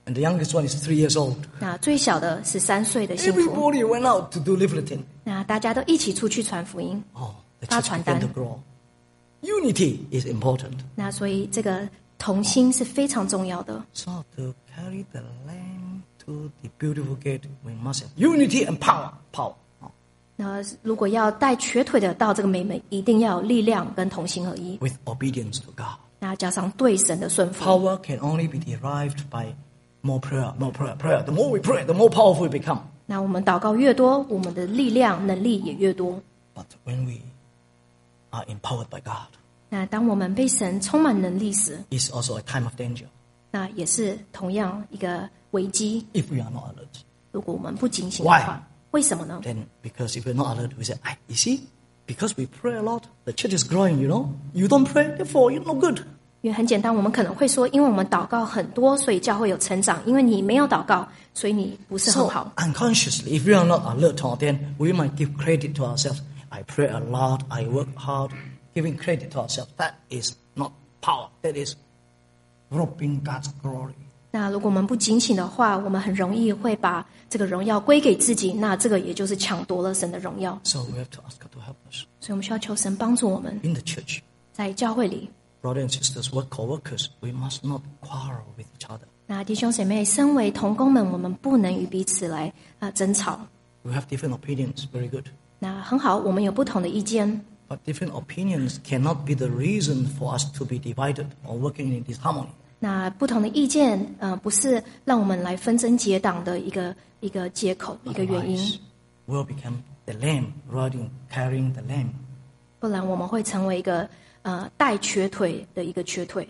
And the youngest one is three years old. 那最小的是三岁的幸福。 Everybody went out to do leafleting. 那大家都一起出去传福音， Oh, the 发 church 传 began 单 to。grow. Unity is important. 那所以这个同心是非常重要的。 So to carry the lamb to the beautiful gate, we must have unity and power. Power. Oh, 那如果要带瘸腿的到这个美门，一定要有力量跟同心合一。 with obedience to God. 那加上对神的顺服。 Power can only be derived by more prayer, more prayer, prayer. The more we pray, the more powerful we become. 那我们祷告越多，我们的力量能力也越多。 But when we are empowered by God, 那当我们被神充满能力时， it's also a time of danger 那也是同样一个危机。 if we are not alert. 如果我们不警醒的 Why? 话，为什么呢？ Then, because if we're not alert, we say, "Ah, you see, because we pray a lot, the church is growing, you know. You don't pray, therefore you're no good." 因为很简单，我们可能会说，因为我们祷告很多，所以教会有成长；因为你没有祷告，所以你不是很 So 好。 unconsciously, if we are not alert, then we might give credit to ourselves. I pray a lot, I work hard, giving credit to ourselves. That is not power. That is robbing God's glory. 那如果我们不警醒的话，我们很容易会把这个荣耀归给自己，那这个也就是抢夺了神的荣耀。 So we have to ask God to help us 所以我们需要求神帮助我们， in the church. 在教会里。 Brothers and sisters, work co-workers, we must not quarrel with each other. 那弟兄姐妹，身为同工们，我们不能与彼此来啊、呃争吵。 We have different opinions, very good. 那很好，我们有不同的意见， But different opinions cannot be the reason for us to be divided or working in disharmony. 那不同的意见，呃，不是让我们来分争结党的一个一个借口，一个原因。 Otherwise, we'll become the lamb riding, carrying the lamb. 不然我们会成为一个呃带瘸腿的一个瘸腿。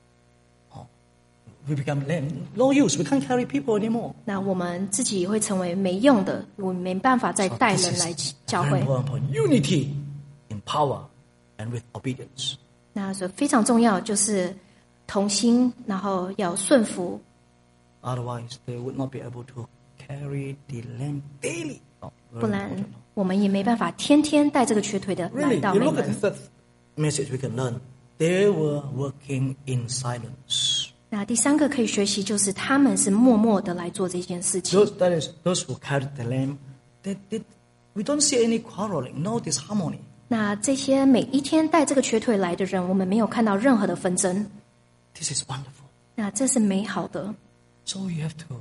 We become lamb. No use. We can't carry people anymore. 那我们自己会成为没用的，我们没办法再 So 带 this 人 is 来 a 教 very 会。 important point. Unity in power and with obedience. 那所以非常重要，就是同心，然后要顺服， Otherwise, they would not be able to carry the lamb daily. Oh, 不 very 然 important. 我们也没办法天天带这个瘸腿的来 Really, 到 you 美 look at 门。 the third message we can learn. They were working in silence. 那第三个可以学习，就是他们是默默的来做这件事情。 Those, that is, those who carried the lamb, they, they, we don't see any quarreling, no disharmony. 那这些每一天带这个瘸腿来的人，我们没有看到任何的纷争。 This is wonderful. 那这是美好的。 So we have to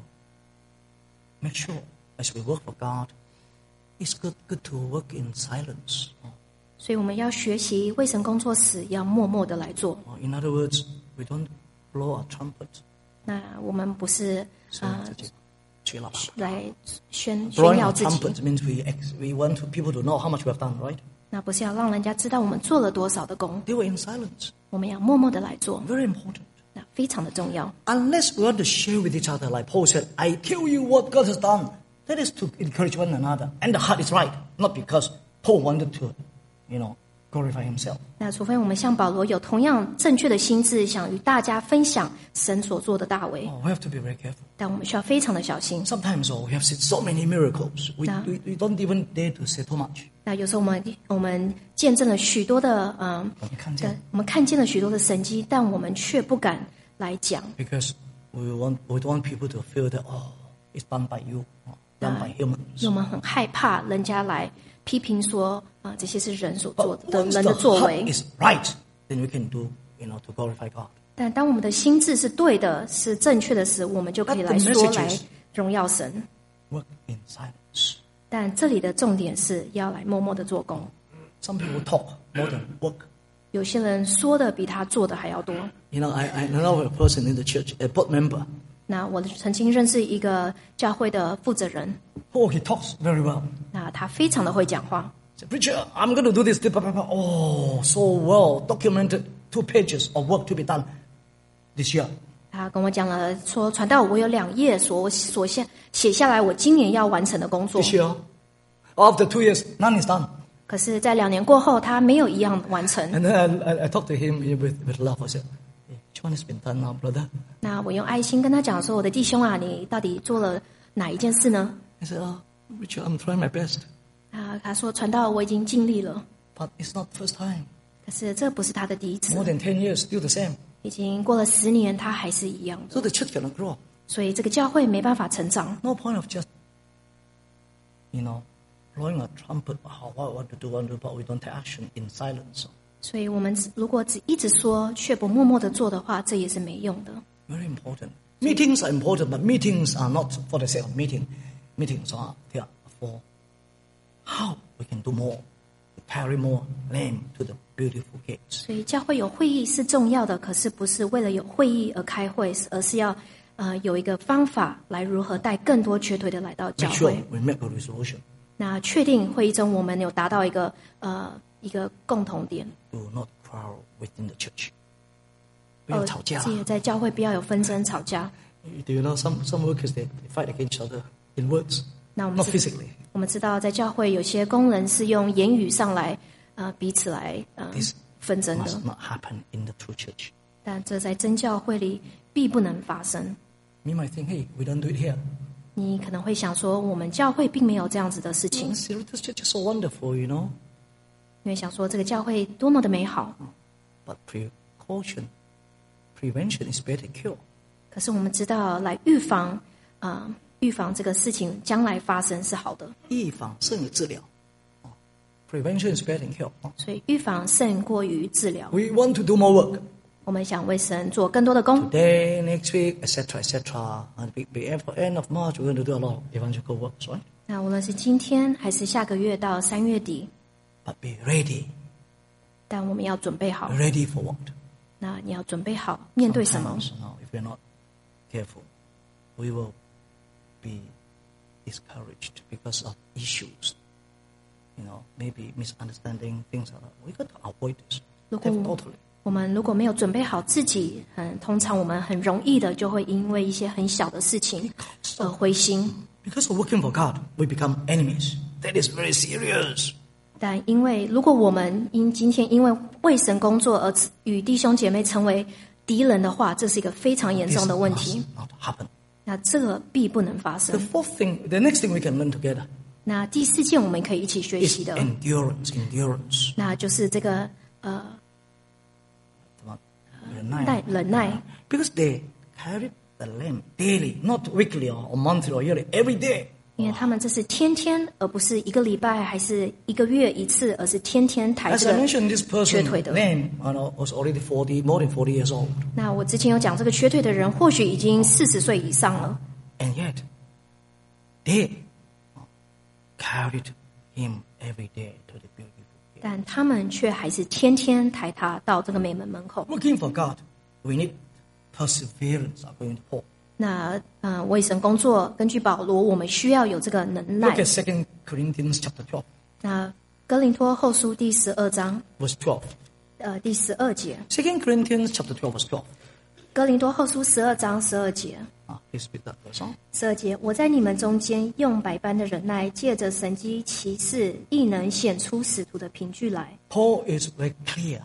make sure as we work for God, it's good, good to work in silence. 所以我们要学习为神工作时要默默的来做。 Or in other words, we don't blow a trumpet. 那我们不是啊、呃、 吹喇叭。 来宣 Blowing 炫耀 a 自己， trumpet means we ex- we want to, people to know how much we have done, right? 那不是要让人家知道我们做了多少的工， They were in silence. 我们要默默的来做， Very important. 那非常的重要。 Unless we want to share with each other, like Paul said, I tell you what God has done. That is to encourage one another. And the heart is right, not because Paul wanted to, you know, glorify himself. 那除非我们像保罗有同样正确的心智，想与大家分享神所做的大为， Oh, we have to be very careful. 但我们需要非常的小心。 Sometimes oh, we have seen so many miracles. We, Yeah. we, we don't even dare to say too much. 那有时候我们我们见证了许多的嗯， 我们看见。 的我们看见了许多的神迹，但我们却不敢来讲。 Because we want we don't want people to feel that, oh, it's done by you, oh, done by 因 humans. 为我们很害怕人家来批评说啊、这些是人所做 But 的 once 人的 the 作 heart 为。 is right, then we can do, you know, to glorify God. 但当我们的心智是对的、是正确的时，我们就可以 But 来 the 说 messages- 来荣耀神。 Work in silence. 但这里的重点是要来默默的做工。 Some people talk more than work. 有些人说的比他做的还要多。 You know, I, I know a person in the church, a board member. 那我曾经认识一个教会的负责人， Oh, he talks very well. 那他非常的会讲话。 Say, Preacher, I'm going to do this. Oh, so well documented. Two pages of work to be done this year. 他跟我讲了说，传道我有两页所所写写下来，我今年要完成的工作。 This year, after two years, none is done. 可是，在两年过后，他没有一样完成。 And then I, I, I talked to him with, with love. I said, hey, which one has been done now, brother? 那我用爱心跟他讲说：“我的弟兄啊，你到底做了哪一件事呢 I said, oh, Richard, I'm trying my best. ？” 啊，他说：“传道，我已经尽力了。 But it's not the first time. 可是这不是他的第一次 More，than ten years, still the same. 已经过了十年，他还是一样的。 So the church cannot grow. 所以这个教会没办法成长。 No point of just, you know, blowing a trumpet, how I want to do, want to do, but we don't take action in silence. 所以我们如果只一直说，却不默默的做的话，这也是没用的。 Very important. Meetings are important, but meetings are not for the sake of meeting. Meetings are there for how we can do more, to carry more lamb to the beautiful gates. 所以教会有会议是重要的，可是不是为了有会议而开会，而是要呃有一个方法来如何带更多瘸腿的来到教 Make sure 会。 we make a resolution. 那确定会议中我们有达到一个呃一个共同点， Do not quarrel within the church. 不要呃吵架。 记得在教会不要有纷争吵架。 Do you know some some workers they, they fight against each other in words, 那我们 not 知 physically. 我们知道在教会有些工人是用言语上来呃彼此来呃 This 纷争的， must not happen in the true church. 但这在真教会里必不能发生。 You might think, hey, we don't do it here. 你可能会想说，我们教会并没有这样子的事情， See, this church is so wonderful, you know. 因为想说这个教会多么的美好。 But precaution, prevention is better than cure. 可是我们知道，来预防啊、呃，预防这个事情将来发生是好的， 预防胜于治疗。Prevention is better than cure. 所以预防胜过于治疗。 We want to do more work. 我们想为神做更多的工。 Today, next week, et cetera, et cetera. And be, be at the end of March, we're going to do a lot of evangelical works, right? 那无论是今天还是下个月到三月底， But be ready. 但我们要准备好。 Ready for what? 那你要准备好面对什么？ Sometimes, you know, if we're not careful, we will be discouraged because of issues. You know, maybe misunderstanding, things like that. We got to avoid this. 如果 Totally. 我们如果没有准备好自己，嗯，通常我们很容易的就会因为一些很小的事情而灰心。 Because of working for God, we become enemies. That is very serious. 但因为如果我们因今天因为为神工作而与弟兄姐妹成为敌人的话，这是一个非常严 This 重的问题。 must not happen. 那这个必不能发 The 生。 fourth thing, the next thing we can learn together 那第四件我们可以一起学 is 习的， endurance. Endurance. 那就是这个呃忍耐忍耐。 Because they carried the lamb daily, not weekly or monthly or yearly, every day. 因为他们这是天天，而不是一个礼拜，还是一个月一次，而是天天抬 As 这 I 个 mentioned, this 瘸 person 腿的。 then you know, was already forty, more than forty years old. 那我之前有讲，这个瘸腿的人或许已经四十岁以上了， And yet, they carried him every day to the beautiful gate. 但他们却还是天天抬他到这个美门门口。 Working for God, we need perseverance, according to Paul. 那呃，为神工作，根据保罗，我们需要有这个能 Look 耐 at。Second Corinthians chapter twelve, 那哥林多后书第十二章， verse twelve. 呃，第十二节， Second Corinthians chapter twelve, verse twelve. 哥林多后书十二章十二节， Ah, please read that verse. Huh? 十二节，我在你们中间用百般的忍耐，借着神机奇事，亦能显出使徒的凭据来。 Paul is very clear.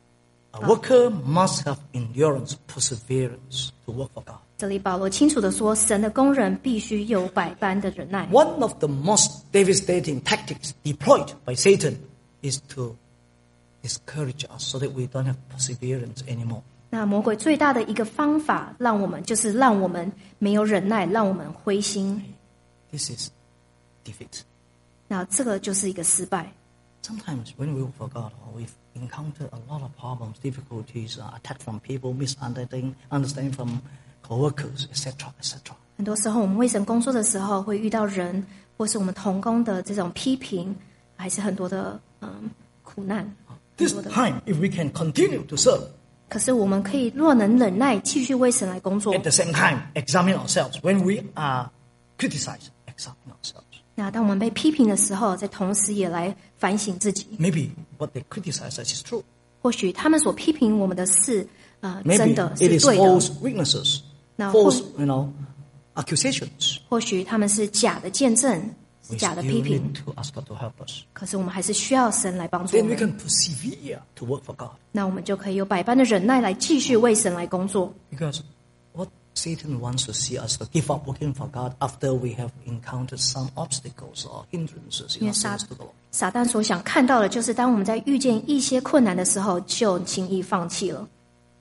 A worker must have endurance, perseverance to work for God. 这里保罗清楚的说，神的工人必须有百般的忍耐。 One of the most devastating tactics deployed by Satan is to discourage us so that we don't have perseverance anymore. 那魔鬼最大的一个方法，让我们就是让我们没有忍耐，让我们灰心。 This is defeat. 那这个就是一个失败。 Sometimes when we work for God, we've encountered a lot of problems, difficulties, uh, attack from people, misunderstanding, understanding from co-workers, et cetera, et cetera. 很多时候，我们为神工作的时候，会遇到人或是我们同工的这种批评，还是很多的嗯苦难，很 This 多的。 time, if we can continue to serve, 可是我们可以若能忍耐，继续为神来工作 at。the same time, examine ourselves. When we are criticized, examine ourselves. 那当我们被批评的时候，在同时也来反省自己。 Maybe what they criticize us is true. 或许他们所批评我们的是，呃， Maybe 真的 it 是 is 对的。 false witnesses, Now, false, who- you know, accusations. 或许他们是假的见证，是 We 假的 still 批评 need。to ask God to help us. 可是我们还是需要神来帮助我 Then we 们。 can persevere to work for God. 那我们就可以有百般的忍耐来继续为神来工作。 Because what Satan wants to see us to give up working for God after we have encountered some obstacles or hindrances in our 因为撒 service to the Lord. 撒旦所想看到的，就是当我们在遇见一些困难的时候，就轻易放弃了。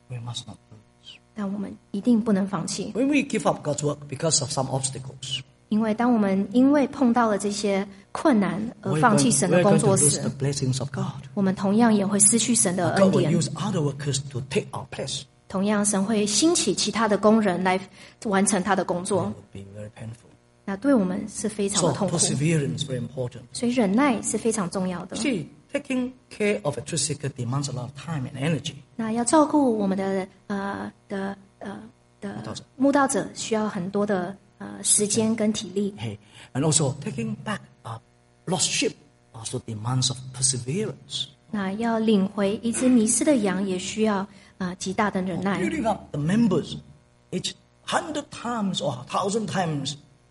we must not lose. 但我们一定不能放弃， When we give up God's work because of some obstacles, 因为当我们因为碰到了这些困难而 we're 放 going, 弃神的 we're 工 going to 作 lose 时， the blessings of God. 我们同样也会失去神的恩 God will 典。 use other workers to take our place. 同样，神会兴起其他的工人来完成他的工 It 作， will be very painful. 那对我们是非常 So 的痛苦。 perseverance is very important. 所以忍耐是非常重要的。 See, taking care of a truth seeker demands a lot of time and energy. 那要照顾我们的呃的呃的道者慕道者，需要很多的呃时间跟体力。 Hey, and also taking back a lost sheep also demands of perseverance. 那要领回一只迷失的羊，也需要呃极大的忍耐。 Building up the members each hundred times or a thousand times,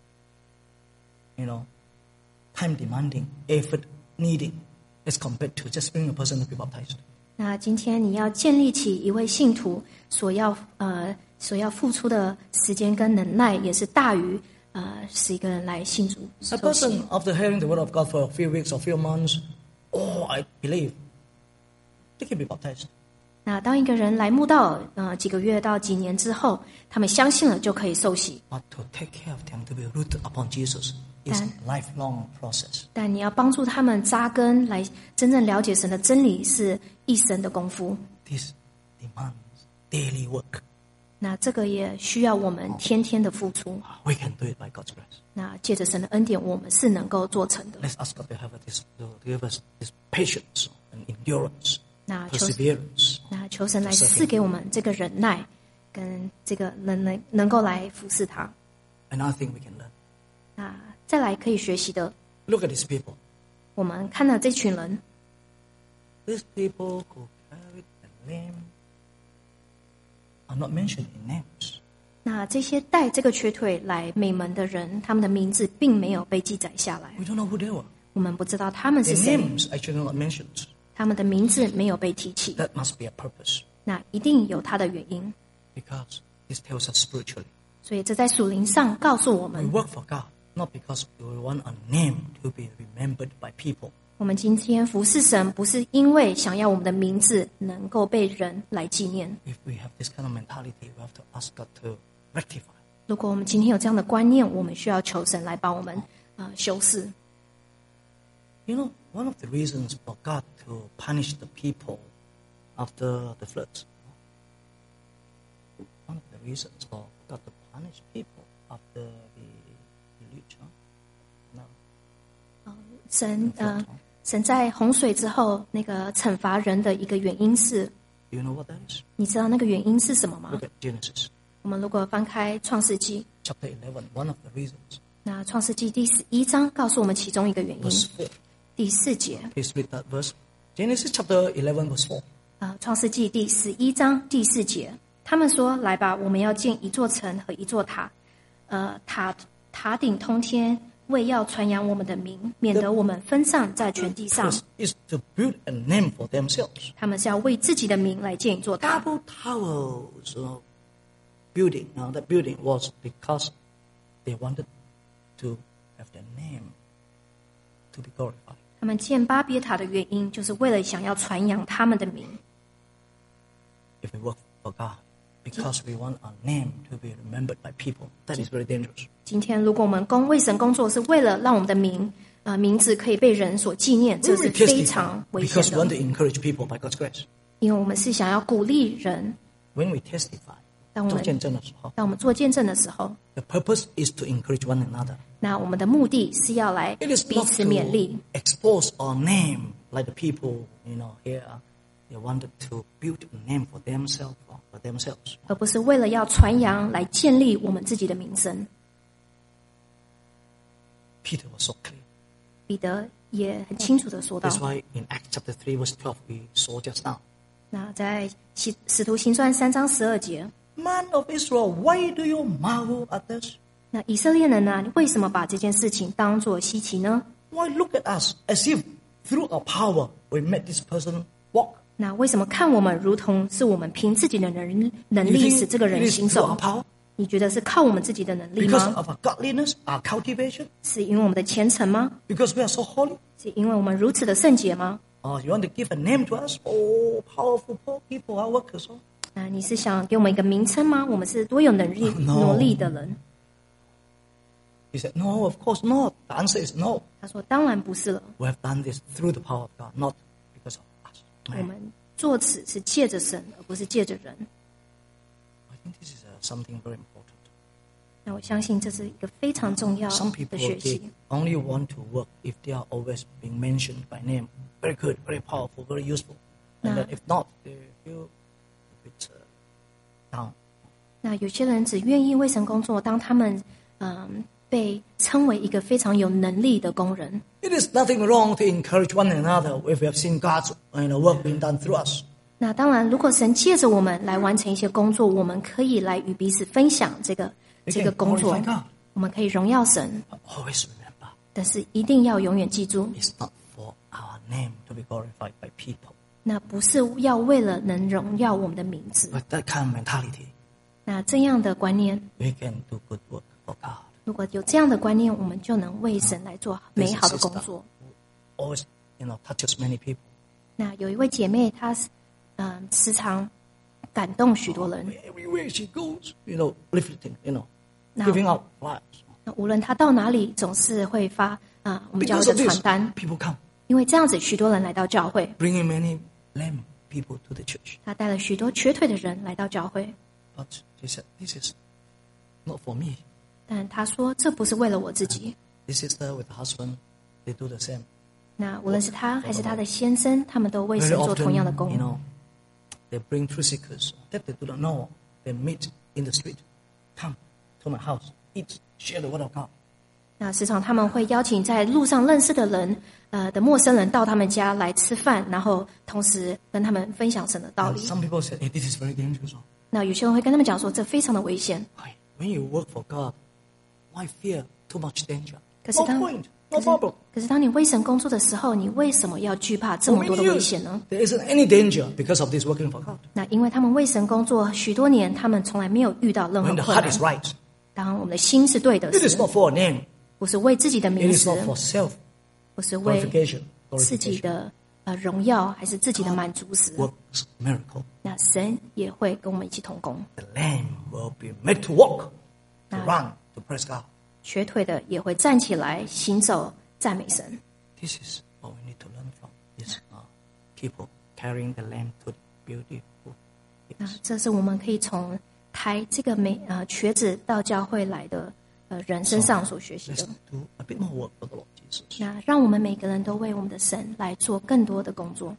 you know, time demanding, effort needing, as compared to just bringing a person to be baptized. 那今天你要建立起一位信徒所要呃所要付出的时间跟能耐，也是大于呃使一个人来信主 A 受洗。 person after hearing the word of God for a few weeks or few months, oh, I believe, they can be baptized. 那当一个人来慕道呃几个月到几年之后，他们相信了就可以受洗。 But to take care of them, to be rooted upon Jesus, is a lifelong process. 但你要帮助他们扎根，来真正了解神的真理，是一生的功夫。 This demands daily work. 那这个也需要我们天天的付出。 We can do it by God's grace. 那借着神的恩典，我们是能够做成的。 Let's ask God to have this, to give us this patience and endurance, 那求 perseverance. 那求神来赐给我们这个忍耐，跟这个能能能够来服侍他。 Another thing we can learn. 那再来可以学习的， Look at these people. 我们看到这群人， These people who carried the name are not mentioned in names. 那这些带这个瘸腿来美门的人，他们的名字并没有被记载下来， We don't know who they were. 我们不知道他们 Their 是谁， names actually not mentioned. 他们的名字没有被提起。 That must be a purpose, 那一定有它的原因， because this tells us spiritually. 所以这在属灵上告诉我 We 们， work for God, not because we want a name to be remembered by people. 我们今天服侍神，不是因为想要我们的名字能够被人来纪念。 If we have this kind of mentality, we have to ask God to rectify. 如果我们今天有这样的观念，我们需要求神来帮我们呃修饰。 You know, one of the reasons for God to punish the people after the floods, one of the reasons for God to punish people after the deluge, huh? No. 神呃，神在洪水之后那个惩罚人的一个原因是， Do you know what that is? 你知道那个原因是什么吗 Look？at Genesis 我们如果翻开创世纪， chapter eleven, one of the reasons. 那创世纪第十一章告诉我们其中一个原因， Verse four. 第四节。 Please read that verse. Genesis chapter eleven, verse four. 啊，创世纪第十一章第四节，他们说：“来吧，我们要建一座城和一座塔，呃，塔塔顶通天，为要传扬我们的名，免得我们分散在全地上。 First is to build a name for themselves. 他们是要为自己的名来建一座塔。 Double towers uh, building. Now that building was because they wanted to have their name to be glorified. 他们建巴别塔的原因，就是为了想要传扬他们的名。 If we work for God, because we want our name to be remembered by people, that is very dangerous. 今天，如果我们工为神工作，是为了让我们的名，呃，名字可以被人所纪念， We 这 will 是非常 testify 危险 because we want 的。 to encourage people by God's grace. 因为我们是想要鼓励人， When we testify, 当我们做见证的时候， 当我们做见证的时候， the purpose is to encourage one another. 那我们的目的是要来 It is 彼 not 此勉励 to，expose our name like the people, you know, here. They wanted to build a name for themselves, for themselves. 而不是为了要传扬来建立我们自己的名声。 Peter was so clear. 彼得也很清楚的说到 That's，why in Acts chapter three, verse twelve, we saw just now. 那在使使徒行传三章十二节， Man of Israel, why do you marvel at this? 那以色列人呢，你为什么把这件事情当作稀奇呢？ Why look at us as if through our power we made this person walk? 那为什么看我们如同是我们凭自己的能能 You 力 think 使这个 it 人 is 行 through our 走？ power? 你觉得是靠我们自己的能力 Because 吗？ of our godliness, our cultivation? 是因为我们的虔诚吗？ Because we are so holy? 是因为我们如此的圣洁吗？ Oh, you want to give a name to us? Oh, powerful poor people, our workers. Oh. 那你是想给我们一个名称吗？我们是多有能力、 No. 努力的人。 He said, no, of course not. The answer is no. 他说：“当然不是了， We have done this through the power of God, not because of us. 我 Man, 们做此是借着神，而不是借着人。 I think this is uh, something very important. ” 那我相信这是一个非常重要 Some 的 people 学 they 习。 only want to work if they are always being mentioned by name. Very good, very powerful, very useful. And No. then if not, they feel a bit uh, down. 那有些人只愿意为神工作，当他们嗯被称为一个非常有能力的工人。 It is nothing wrong to encourage one another if we have seen God's you know, work being done through us. 那当然，如果神借着我们来完成一些工作，我们可以来与彼此分享这个 We 这 can 个工作 glorify，God. 我们可以荣耀神， But always remember, 但是一定要永远记住， it's not for our name to be glorified by people. 那不是要为了能荣耀我们的名字。 With that kind of mentality, 那这样的观念， we can do good work for God. 如果有这样的观念，我们就能为神来做 There's 美 a 好的 sister 工作。 who always, you know, touches many people. 那有一位姐妹，她是嗯时常感动许多人。 Everywhere she goes, you know, lifting, you know, No. giving out flyers. 那无论她到哪里，总是会发啊、我们教 Because 会 of 的 this, 传单， people come, 因为这样子，许多人来到教会， bringing many lame people to the church. 她带了许多瘸腿的人来到教会。 But she said, this is not for me. 但她说，这不是为了我自己。 This sister with the husband, they do the same. 那无论是她还是她的先生，他们都为 Very 神做 often, 同样的工 you。know, they bring truth seekers that they do not know. They meet in the street, come to my house, eat, share the word of God. 那时常他们会邀请在路上认识的人，呃的陌生人到他们家来吃饭，然后同时跟他们分享神的道 And 理。 some people say, hey, this is very dangerous. 那有些人会跟他们讲说，这非常的危险。 Why? When you work for God, why fear too much danger? 可是 No 当 point, 可 no 是 problem. 可是当你为神工作的时候，你为什么要惧怕这 For 么多 many 的危 years, 险呢？ there isn't any danger because of this working for God. 那因为他们为神工作许多年，他们从来没有遇到任何 When the 困 heart 难 is。right, 当我们的心是对的 it is 时， not for a name. 不是为自己的 It 名 is 词， not for self 不是为 glorification. 自己 Glorification 的呃荣耀，还是自己的满足时， works miracle. 那神也会跟我们一起同工。 The lamb will be made to walk, to Ah. run, to praise God. 瘸腿的也会站起来行走赞美神。 This is what we need to learn from these uh, people carrying the lamb to beautiful 那 place. 这是我们可以从抬这个美呃瘸子到教会来的呃人身上所学习 Let's 的。 do a bit more work for the Lord Jesus. 那让我们每个人都为我们的神来做更多的工作，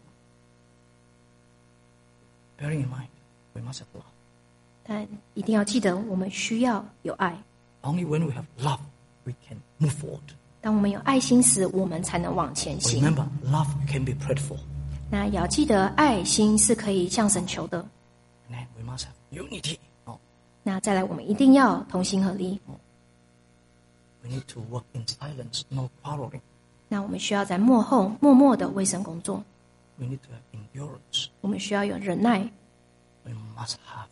Bearing in mind, we must have love. 但一定要记得，我们需要有爱。 Only when we have love, we can move forward. 当我们有爱心时，我们才能往前行。 Remember, love can be prayed for. 那也要记得，爱心是可以向神求的。 And then we must have unity. Oh, 那再来，我们一定要同心合力。 we need to work in silence, no quarreling. 那我们需要在幕后默默的为神工作。 We need to have endurance. 我们需要有忍耐。 We must have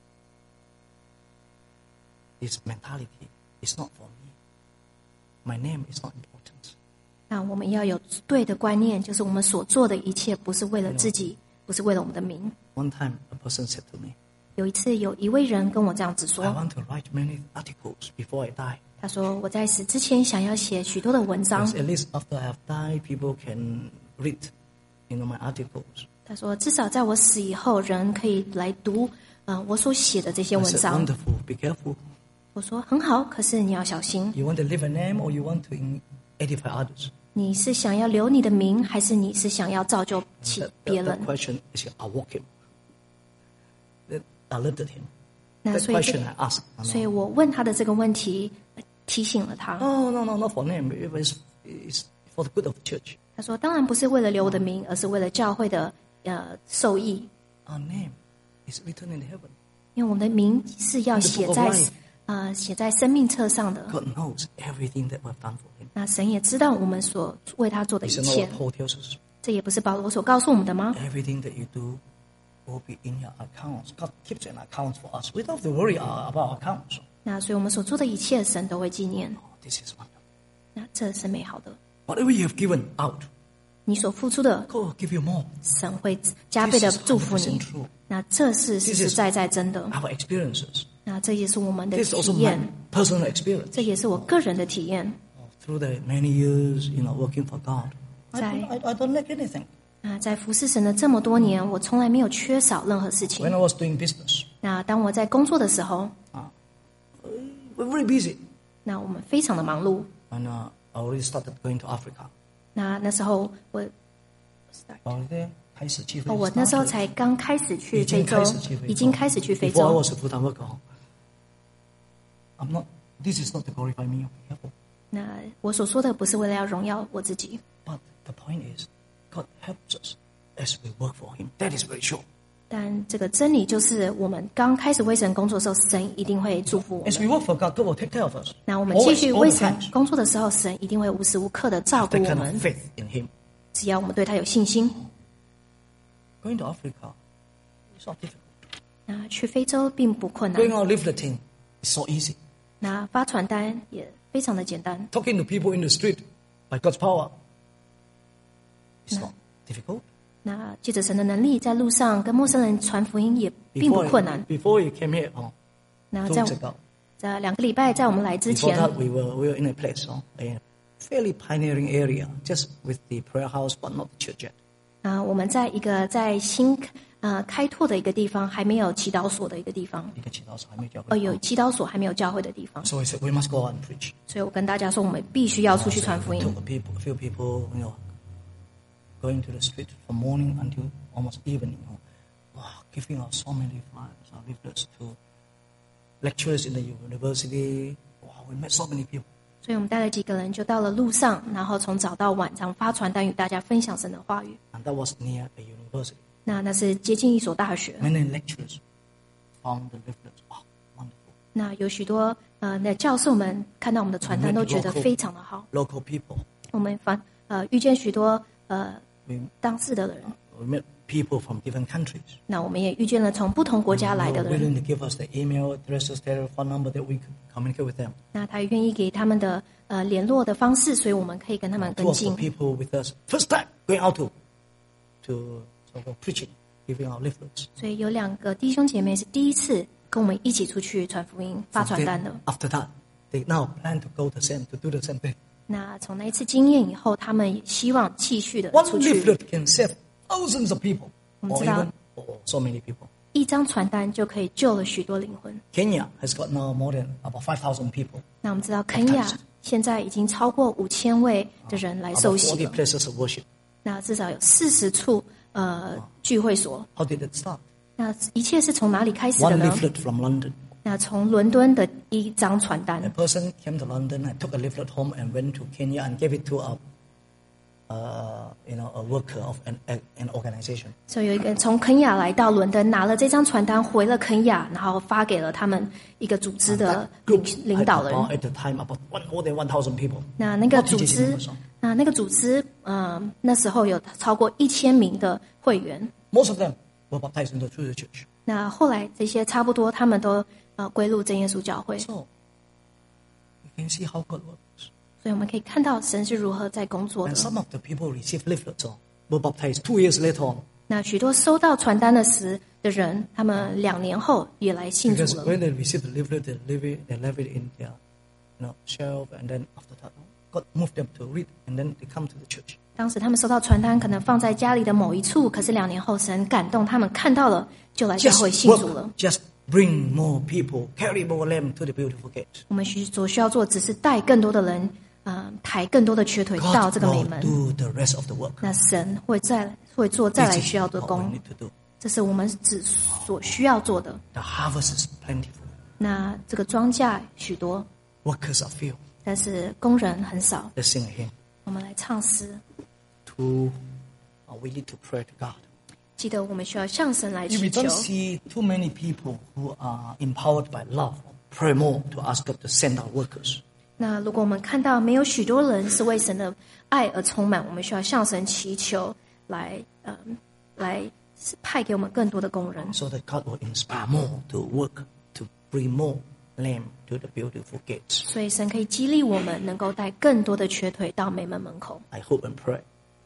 this mentality. It's not for me. My name is not important. 那我们要有对的观念，就是我们所做的一切不是为了自己，不是为了我们的名。 One time, a person said to me, 有一次，有一位人跟我这样子 I 说， want to write many articles before I die. 他说我在死之前想要写许多的文章 Because。at least after I have died, people can read, you know, my articles. 他说至少在我死以后，人可以来读，呃，我所写的这些 I 文 said, 章。 wonderful, be careful. 我说很好，可是你要小心， You want to leave a name or you want to in- edify others? 你是想要留你的名，还是你是想要造就起 That, 别 that, 人 that？question is I walk him. Then I looked at him. 那 That 所以这 question I asked. 所以我问他的这个问题，呃提醒了他。 Oh, no, no, not for name. It was, it's for the good of the church. 他说：“当然不是为了留我的名，而是为了教会的呃受益。 Our name is written in heaven. 因为我们的名是要 In the 写 book 在 of life. 呃写在生命册上的。 God knows everything that we've done for him. 那神也知道我们所为他做的一 Isn't that 切 what。Paul tells us? 这也不是保罗所告诉我们的吗？ Everything that you do will be in your accounts. God keeps an account for us. We don't have to worry uh, about our accounts. 那所以我们所做的一切，神都会纪念。 Oh, this is wonderful. 那这是美好的。 Whatever you have given out, 你所付出的， God will give you more. 神会加倍的 This is 祝福你 one hundred percent true. 那这是实实在在真的。 Our experiences. 那这也是我们的 This is also 体验， my personal experience. 这也是我个人的体验。 Through the many years, you know, working for God. I 在 don't, I, I don't lack anything. 啊，在服侍神的这么多年，我从来没有缺少任何事情 When。I was doing business, 那当我在工作的时候， we're very busy. 那我们非常的忙碌。 And uh, I already started going to Africa. 那那时候我， Already 开始去非洲哦，我那时候才刚开始去非洲，已经开始去非 Before I 洲。 was a full-time worker. I'm not. This is not to glorify me. Careful. 那我所说的不是为了要荣耀我自己， But the point is, God helps us as we work for Him. That is very sure. 但这个真理就是我们刚开始为神工作的时候，神一定会祝福我 As 们。 we work for God, God will take care of us. 那我们继续 Always, 为 all the 神 times. 工作的时候，神一定会无时无刻的照顾 That 我 kind 们 of，faith in Him. 只要我们对他有信心。 Going to Africa is not difficult. 那去非洲并不困难， Going out leafleting is so easy. 那发传单也非常的简单。 Talking to people in the street by God's power is not difficult. 那借着神的能力，在路上跟陌生人传福音也并不 Before, 困难。 before you came here, oh, 那 two 在 weeks ago, 在两个礼拜，在我们来之 before 前， that we were we were in a place, oh, a fairly pioneering area, just with the prayer house, but not the church yet. 啊、我们在一个在新呃开拓的一个地方，还没有祈祷所的一个地方， 一个祈祷所还没教会。 呃，有祈祷所还没有教会的地方。 So we said we must go out and preach. 所以我跟大家说，我们必须要出去传福 We 音。 took a, people, a few people, you know, going to the street from morning until almost evening. You know, wow, giving out so many flyers, uh, leaflets to lecturers in the university. Wow, we met so many people. 所以我们带了几个人就到了路上，然后从早到晚上发传单与大家分享神的话语。 And that was near a university. 那那是接近一所大学， Many lecturers found the leaflets. Wow, wonderful. 那有许多呃那教授们看到我们的传单都觉得非常的好。 Local people. 我们反呃遇见许多呃 We, 当事的人， we met people from different countries. 那我们也遇见了从不同国家 They 来 were 的人。 willing to give us the email addresses, telephone number that we could communicate with them. 那他愿意给他们的呃联络的方式，所以我们可以跟他们 Two 跟 of the 进。 people with us, first time going out to, to sort of preaching, giving out leaflets. 所以有两个弟兄姐妹是第一次跟我们一起出去传福音、发传单的。 After that, they now plan to go the same, to do the same thing. 那从那一次经验以后，他们也希望继续的 One 出去。 leaflet can save thousands of people, or 我们知道 even or so many people. 一张传单就可以救了许多灵魂。 Kenya has got now more than about five thousand people, 那我们知道，肯亚现在已经超过五千位的人来受 about 洗 forty 了。 places of worship. 那至少有四十处呃聚会所。 How did it start? 那一切是从哪里开始的 One 呢？ leaflet from London. 那从伦敦的一张传单 A，person came to London and took a leaflet home and went to Kenya and gave it to a, uh, you know, a worker of an, an organization. 所以有一个人从肯亚来到伦敦，拿了这张传单回了肯亚，然后发给了他们一个组织的 That 领 group 领 had 导人。 about, at the time about one, more than one thousand people. 那那个 Not 组 T J C 织 members, huh?， 那那个组织，嗯、那时候有超过一千名的会员。 Most of them were baptized into the church. 那后来这些差不多，他们都呃归入真耶稣教会。 So, you can see how God works. 所以我们可以看到神是如何在工作 And 的。 some of the people received leaflets or were baptized two years later on. 那许多收到传单的时的人，他们两年后也来信主 Because 了。 when they received the leaflet, they leave it, they left it in their, you know, shelf, and then after that, God moved them to read, and then they come to the church. 当时他们收到传单，可能放在家里的某一处，可是两年后神感动他们看到了，就来教 Just 会信主了 work,。just bring more people, carry more lamb to the beautiful gate. 我们需所需要做，只是带更多的人，嗯、抬更多的瘸腿到 God 这个美 will 门。 do the rest of the work. 那神会再会做再 This 来 is 需要的 what we 工， need to do. 这是我们只所需要做的。 The harvest is plentiful. 那这个庄稼许多， Workers are few. 但是工人很少。 Let's sing a hymn. 我们来唱诗， To, uh, we need to pray to God. 记得我们需要向神来 If we 祈求 don't。see too many people who are empowered by love, pray more to ask God to send out workers. 那如果我们看到没有许多人是为神的爱而充满，我们需要向神祈求来，嗯，来派给我们更多的工人， So that God will inspire more to work, to bring more lamb to the beautiful gates. 所以神可以激励我们，能够带更多的瘸腿到美门门口。 I hope and pray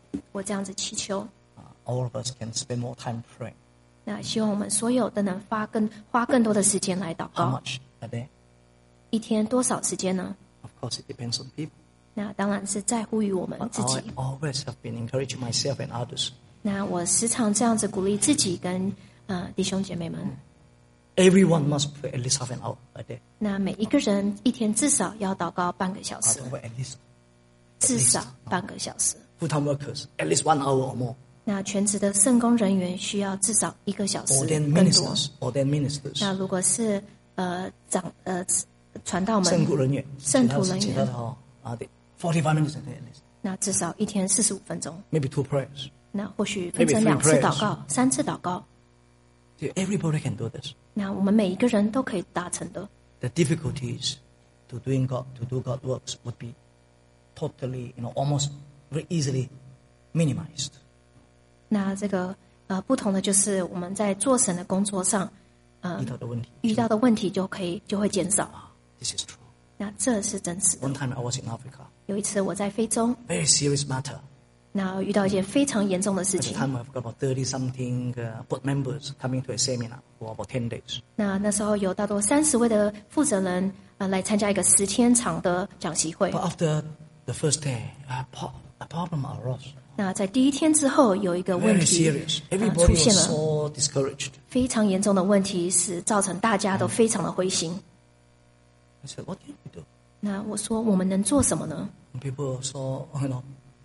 我这样子祈求。 Uh, all of us can spend more time praying. 那希望我们所有都能花更花更多的时间来祷 How 告。 much a day? 一天多少时间呢？ Of course, it depends on people. 那当然是在乎于我们 But 自己。 I always have been encouraging myself and others. 那我时常这样子鼓励自己跟呃弟兄姐妹们。 Everyone must pray at least half an hour a day. 那每一个人一天至少要祷告半个小时， At least. 至少半个小时。 Full-time workers, at least one hour or more. 那全职的圣工人员需要至少一个小时 Ordained 更多。 ministers, ordained ministers. 那如果是呃长呃传道们、 圣徒人员， 圣徒人员， 其他的哦，啊，得 forty-five minutes a day at least. 那至少一天四十五分钟。 Maybe two prayers. 那或许分成 Maybe three 两次 prayers. 祷告、三次祷告。 Everybody can do this. 那我们每一个人都可以达成的。 The difficulties to doing God, to do God works would be totally, you know, almost very easily minimized. 那这个呃不同的就是我们在做神的工作上，呃遇到的问题， 遇到的问题就可以就会减少。 This is true. 那这是真实的。 One time I was in Africa. 有一次我在非洲， Very serious matter. 那遇到一件非常严重的事 At the 情。 time, I've got about thirty something uh, board members coming to a seminar for about ten days. 那那时候有大多三十位的负责人呃来参加一个十天长的讲习会。 But after the first day, a, po- a problem arose. 那在第一天之后有一个问 Very 题 serious. 呃 Everybody 出现 was 了， so discouraged. 非常严重的问题是造成大家都非常的灰心。 I said, what can we do? 那我说我们能做什么呢？ And people were so, you know,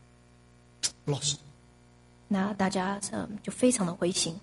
lost. 那大家呃就非常的灰心。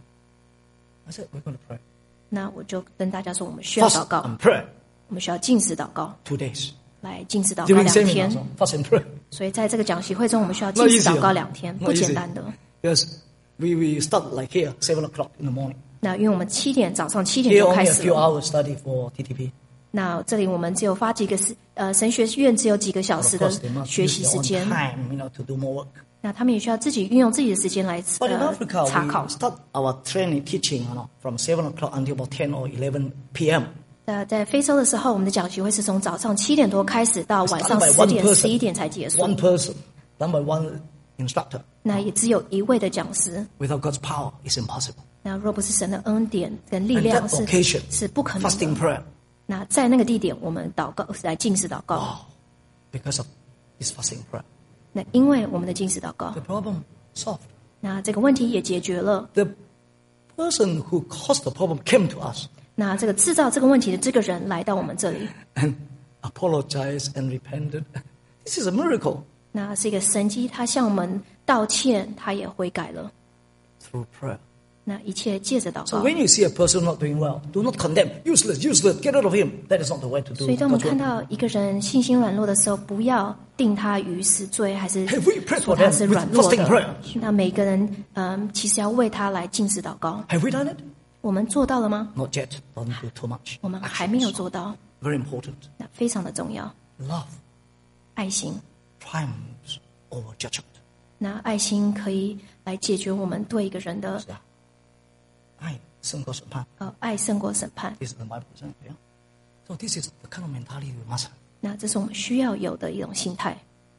I said, we're going to pray. 那我就跟大家说，我们需要 Fast 祷告， and pray. 我们需要禁食祷告， Two days. 来禁食祷告 During 两 seminar, 天。 so fast and pray. 所以在这个讲习会中，我们需要 Not 禁食 easy, 祷告 huh? 两天， Not 不 easy. 简单的。 Because we, we start like here, seven o'clock in the morning. 那因为我们七点早上七点 Here 就 only 开 a 始 few 了。 hours study for T T P. 那这里我们只有发几个时呃神学院只有几个小 Of 时的 course, they must 学 use 习 their 时 own 间。 time, you know, to do more work. 那他们也需要自己运用自己的时间来 But in 呃 Africa, 查考 we。start our training teaching, you know, from seven o'clock until about ten or eleven p m. 呃，在非洲的时候，我们的讲习会是从早上七点多开始，到晚上 Done by 十 one 点、 person. 十一点才结束。 One person, done by one instructor. 那也只有一位的讲师。 Without God's power, it's impossible. 那若不是神的恩典跟力 And 量 that 是 occasion, 是不可能 fasting 的。 prayer. 那在那个地点，我们祷告来禁食祷告。 Wow. Because of this fasting prayer. 那因为我们的禁食祷告 The，problem solved. 那这个问题也解决了。 The person who caused the problem came to us 那这个制造这个问题的这个人来到我们这里， and apologized and repented. This is a miracle. 那是一个神迹，他向我们道歉，他也悔改了。 Through prayer. 那一切借着祷 So 告。 when you see a person not doing well, do not condemn. Useless, useless. Get rid of him. That is not the way to do 所以，当我们 God's 看 work. 到一个人信心软弱的时候，不要定他于死罪，还是 Have we prayed 说 for 他 them 是 with 软弱 fasting 的 prayer?。 那每个人，嗯，其实要为他来禁食祷告。 Have we done it? 我们做到了吗？ Not yet. Don't do too much. 我们还没有做到， Very important. 那非常的重要。 Love 爱心， triumphs over judgment. 那爱心可以来解决我们对一个人的 Yeah. 爱胜过审判。 呃爱胜过审判。 This is the Bible, isn't it? Yeah? So this is the kind of mentality we must have. 那这是我们需要有的一种心态。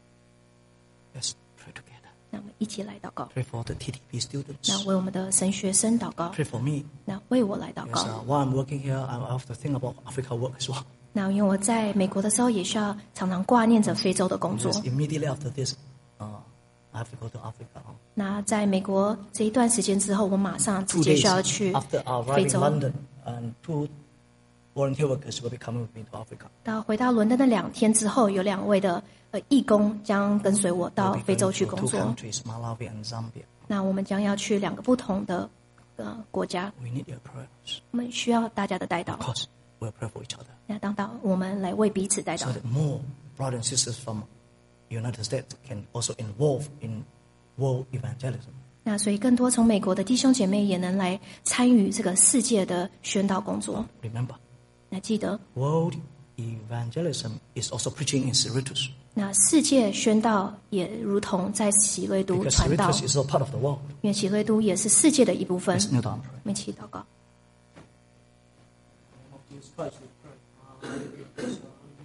Let's pray together. 那我们一起来祷告。 Pray for the T T P students. 那为我们的神学生祷告， Pray for me. 那为我来祷 Because 告。 uh, while I'm working here, I have to think about Africa work as well. 那因为我在美国的时候，也需要常常挂念着非洲的工作 Because。immediately after this, uh, I have to go to Africa. 那在美国这一段时间之后，我马上直 Two 接 days 需要去 after 非 arriving 洲。 London, and two volunteer workers will be coming with me to Africa. 到回到伦敦的两天之后，有两位的呃义工将跟随我 We'll 到 be 非洲 going 去 to 工 two 作。 countries, Malawi and Zambia. 那我们将要去两个不同的呃国家， We need your prayers. 我们需要大家的带祷 Of。course, we'll pray for each other. 那当到我们来为彼此带祷 So，that more brothers and sisters from United States can also involve in world evangelism. 那所以更多从美国的弟兄姐妹也能来参与这个世界的宣道工作。 Remember, 那记得， world evangelism is also preaching in Siritus. 那世界宣道也如同在喜瑞都 Because 传道， Siritus is a part of the world. 因为喜瑞都也是世界的一部分。 Let's kneel down and 我 pray. 们一起祷告。 Jesus Christ, we pray.